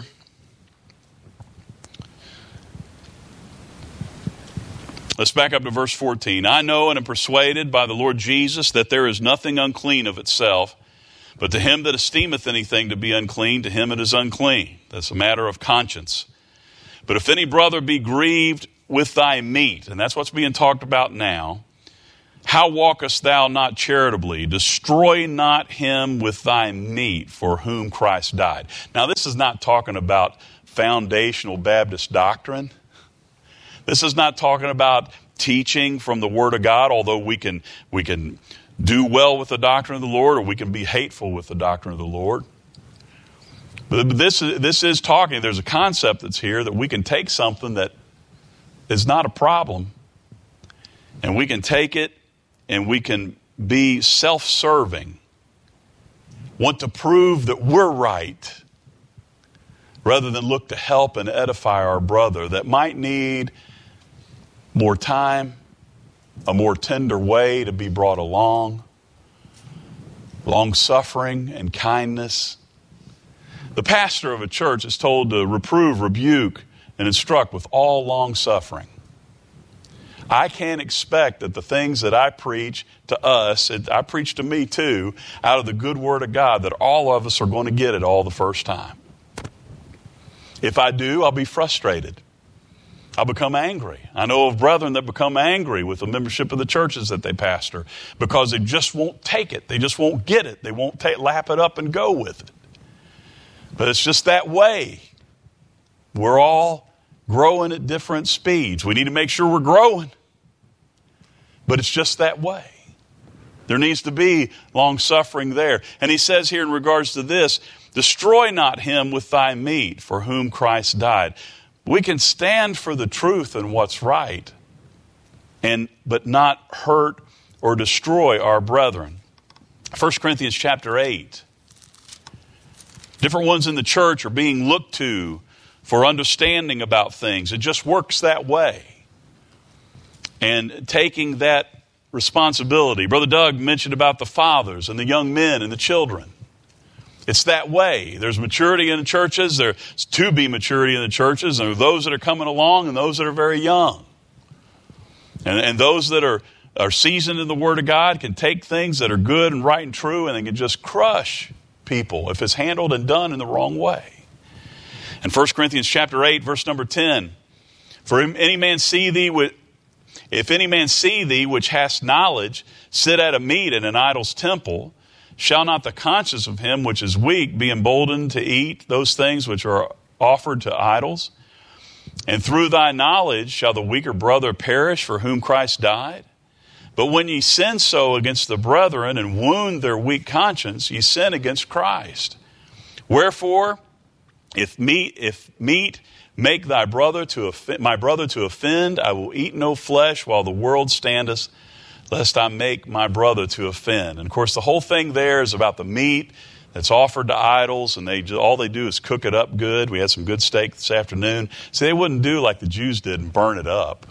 Let's back up to verse fourteen. I know and am persuaded by the Lord Jesus that there is nothing unclean of itself, but to him that esteemeth anything to be unclean, to him it is unclean. That's a matter of conscience. But if any brother be grieved with thy meat, and that's what's being talked about now, how walkest thou not charitably? Destroy not him with thy meat for whom Christ died. Now this is not talking about foundational Baptist doctrine. This is not talking about teaching from the Word of God, although we can we can do well with the doctrine of the Lord, or we can be hateful with the doctrine of the Lord. But this, this is talking, there's a concept that's here that we can take something that is not a problem, and we can take it and we can be self-serving, want to prove that we're right, rather than look to help and edify our brother that might need more time, a more tender way to be brought along, long-suffering and kindness. The pastor of a church is told to reprove, rebuke, and instruct with all long-suffering. I can't expect that the things that I preach to us, and I preach to me too, out of the good Word of God, that all of us are going to get it all the first time. If I do, I'll be frustrated. I'll become angry. I know of brethren that become angry with the membership of the churches that they pastor because they just won't take it. They just won't get it. They won't take, lap it up and go with it. But it's just that way. We're all growing at different speeds. We need to make sure we're growing. But it's just that way. There needs to be long suffering there. And he says here in regards to this, destroy not him with thy meat for whom Christ died. We can stand for the truth and what's right, and but not hurt or destroy our brethren. First Corinthians chapter eight. Different ones in the church are being looked to for understanding about things. It just works that way. And taking that responsibility. Brother Doug mentioned about the fathers and the young men and the children. It's that way. There's maturity in the churches. There's to be maturity in the churches. And there are those that are coming along and those that are very young. And, and those that are, are seasoned in the Word of God can take things that are good and right and true, and they can just crush people if it's handled and done in the wrong way. In First Corinthians chapter eight, verse number ten, for any man see thee with If any man see thee, which hast knowledge, sit at a meat in an idol's temple, shall not the conscience of him which is weak be emboldened to eat those things which are offered to idols? And through thy knowledge shall the weaker brother perish for whom Christ died? But when ye sin so against the brethren and wound their weak conscience, ye sin against Christ. Wherefore, if meat, if meat make thy brother to offend, my brother to offend, I will eat no flesh while the world standeth, lest I make my brother to offend. And of course, the whole thing there is about the meat that's offered to idols, and they all they do is cook it up good. We had some good steak this afternoon. See, they wouldn't do like the Jews did and burn it up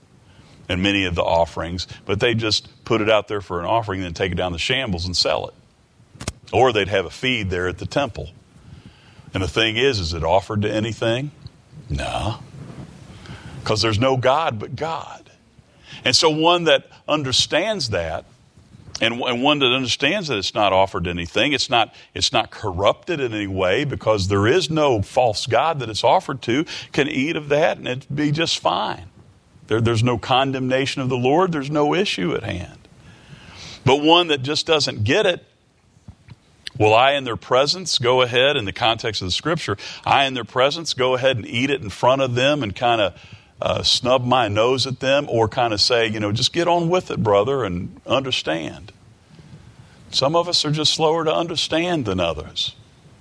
in many of the offerings, but they just put it out there for an offering and then take it down the shambles and sell it. Or they'd have a feed there at the temple. And the thing is, is it offered to anything? No. Because there's no God but God. And so one that understands that, and, and one that understands that it's not offered to anything, it's not, it's not corrupted in any way, because there is no false God that it's offered to, can eat of that and it'd be just fine. There, there's no condemnation of the Lord. There's no issue at hand. But one that just doesn't get it, will I in their presence go ahead, in the context of the Scripture, I in their presence go ahead and eat it in front of them and kind of uh, snub my nose at them, or kind of say, you know, just get on with it, brother, and understand. Some of us are just slower to understand than others.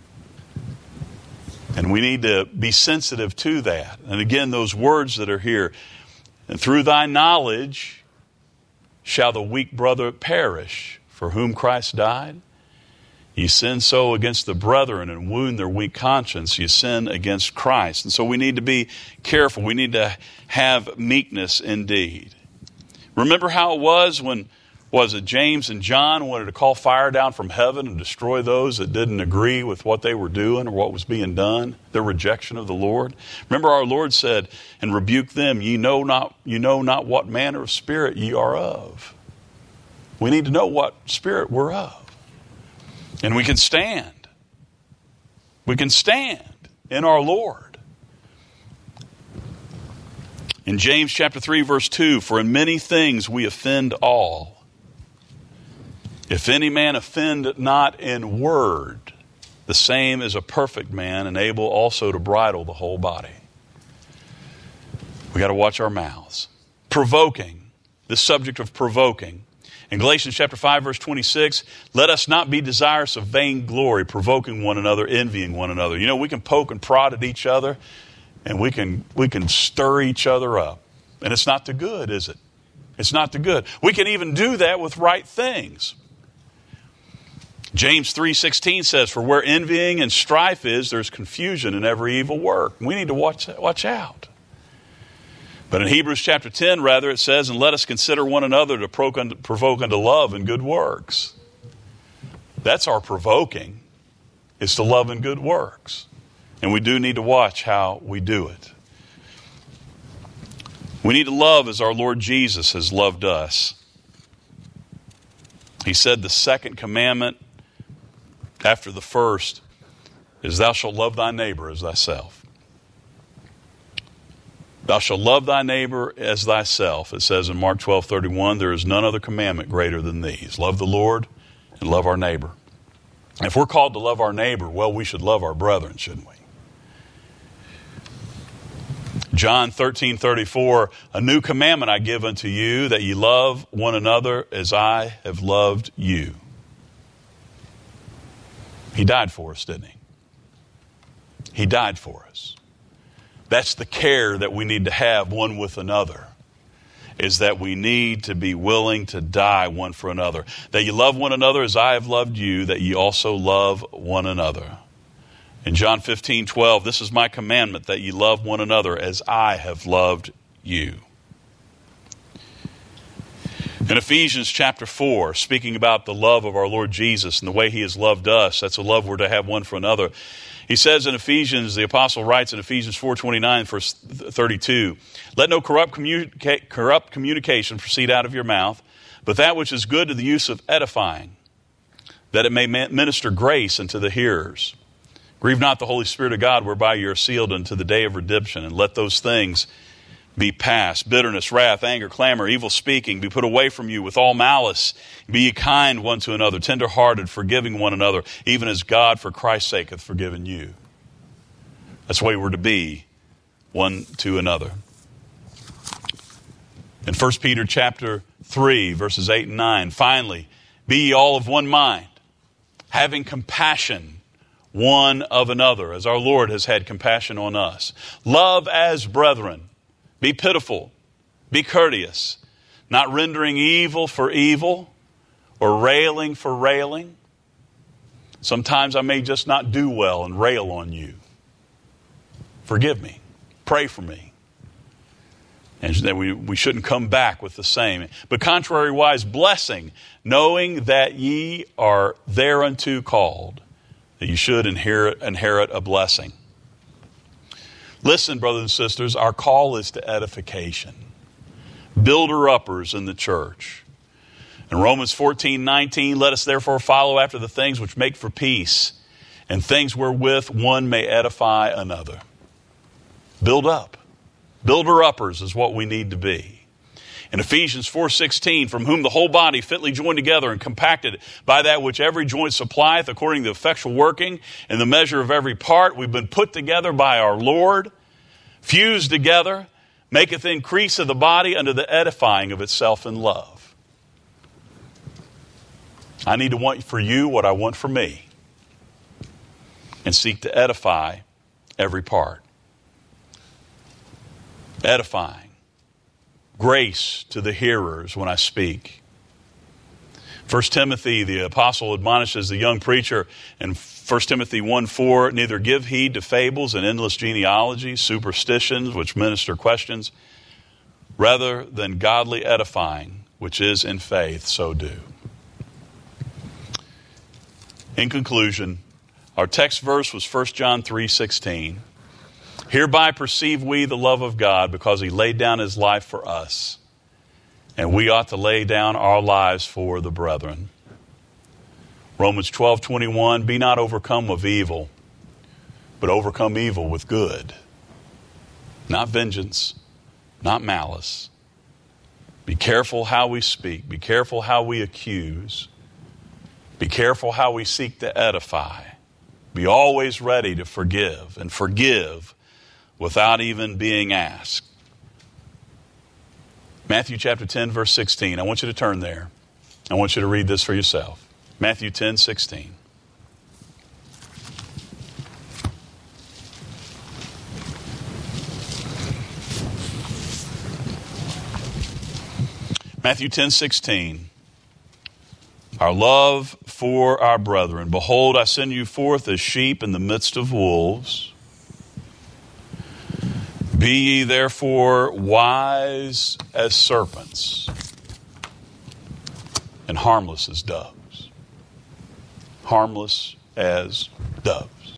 And we need to be sensitive to that. And again, those words that are here, and through thy knowledge shall the weak brother perish for whom Christ died. You sin so against the brethren and wound their weak conscience. You sin against Christ. And so we need to be careful. We need to have meekness indeed. Remember how it was when, was it James and John wanted to call fire down from heaven and destroy those that didn't agree with what they were doing or what was being done, their rejection of the Lord? Remember our Lord said, and rebuke them, ye know not, you know not what manner of spirit ye are of. We need to know what spirit we're of. And we can stand. We can stand in our Lord. In James chapter three, verse two, for in many things we offend all. If any man offend not in word, the same is a perfect man, and able also to bridle the whole body. We got to watch our mouths. Provoking, the subject of provoking. In Galatians chapter five, verse twenty-six, let us not be desirous of vain glory, provoking one another, envying one another. You know, we can poke and prod at each other, and we can we can stir each other up. And it's not the good, is it? It's not the good. We can even do that with right things. James three sixteen says, for where envying and strife is, there's confusion in every evil work. We need to watch watch out. But in Hebrews chapter ten, rather, it says, and let us consider one another to provoke unto love and good works. That's our provoking, is to love and good works. And we do need to watch how we do it. We need to love as our Lord Jesus has loved us. He said the second commandment after the first is, thou shalt love thy neighbor as thyself. Thou shalt love thy neighbor as thyself. It says in Mark twelve thirty-one, there is none other commandment greater than these. Love the Lord and love our neighbor. If we're called to love our neighbor, well, we should love our brethren, shouldn't we? John thirteen thirty-four, a new commandment I give unto you, that ye love one another as I have loved you. He died for us, didn't he? He died for us. That's the care that we need to have one with another, is that we need to be willing to die one for another. That you love one another as I have loved you, that ye also love one another. In John fifteen twelve, this is my commandment, that ye love one another as I have loved you. In Ephesians chapter four, speaking about the love of our Lord Jesus and the way he has loved us, that's a love we're to have one for another. He says in Ephesians, the apostle writes in Ephesians four twenty-nine, verse thirty-two, let no corrupt, communica- corrupt communication proceed out of your mouth, but that which is good to the use of edifying, that it may minister grace unto the hearers. Grieve not the Holy Spirit of God, whereby you are sealed unto the day of redemption, and let those things be past. Bitterness, wrath, anger, clamor, evil speaking be put away from you with all malice. Be ye kind one to another, tenderhearted, forgiving one another, even as God for Christ's sake hath forgiven you. That's the way we're to be one to another. In First Peter chapter three, verses eight and nine, finally, be ye all of one mind, having compassion one of another, as our Lord has had compassion on us. Love as brethren. Be pitiful. Be courteous, not rendering evil for evil or railing for railing. Sometimes I may just not do well and rail on you. Forgive me. Pray for me. And that we, we shouldn't come back with the same. But contrariwise, blessing, knowing that ye are thereunto called, that you should inherit, inherit a blessing. Listen, brothers and sisters, our call is to edification. Builder-uppers in the church. In Romans fourteen nineteen, let us therefore follow after the things which make for peace, and things wherewith one may edify another. Build up. Builder-uppers is what we need to be. In Ephesians four sixteen, from whom the whole body fitly joined together and compacted by that which every joint supplieth, according to the effectual working and the measure of every part, we've been put together by our Lord, fused together, maketh increase of the body unto the edifying of itself in love. I need to want for you what I want for me, and seek to edify every part. Edifying. Grace to the hearers when I speak. First Timothy, the apostle admonishes the young preacher in First Timothy one four, neither give heed to fables and endless genealogies, superstitions, which minister questions, rather than godly edifying, which is in faith, so do. In conclusion, our text verse was First John three sixteen. Hereby perceive we the love of God, because he laid down his life for us, and we ought to lay down our lives for the brethren. Romans twelve twenty-one, be not overcome of evil, but overcome evil with good. Not vengeance, not malice. Be careful how we speak. Be careful how we accuse. Be careful how we seek to edify. Be always ready to forgive, and forgive without even being asked. Matthew chapter ten, verse sixteen. I want you to turn there. I want you to read this for yourself. Matthew ten, sixteen. Matthew ten, sixteen. Our love for our brethren. Behold, I send you forth as sheep in the midst of wolves. Be ye therefore wise as serpents and harmless as doves. Harmless as doves.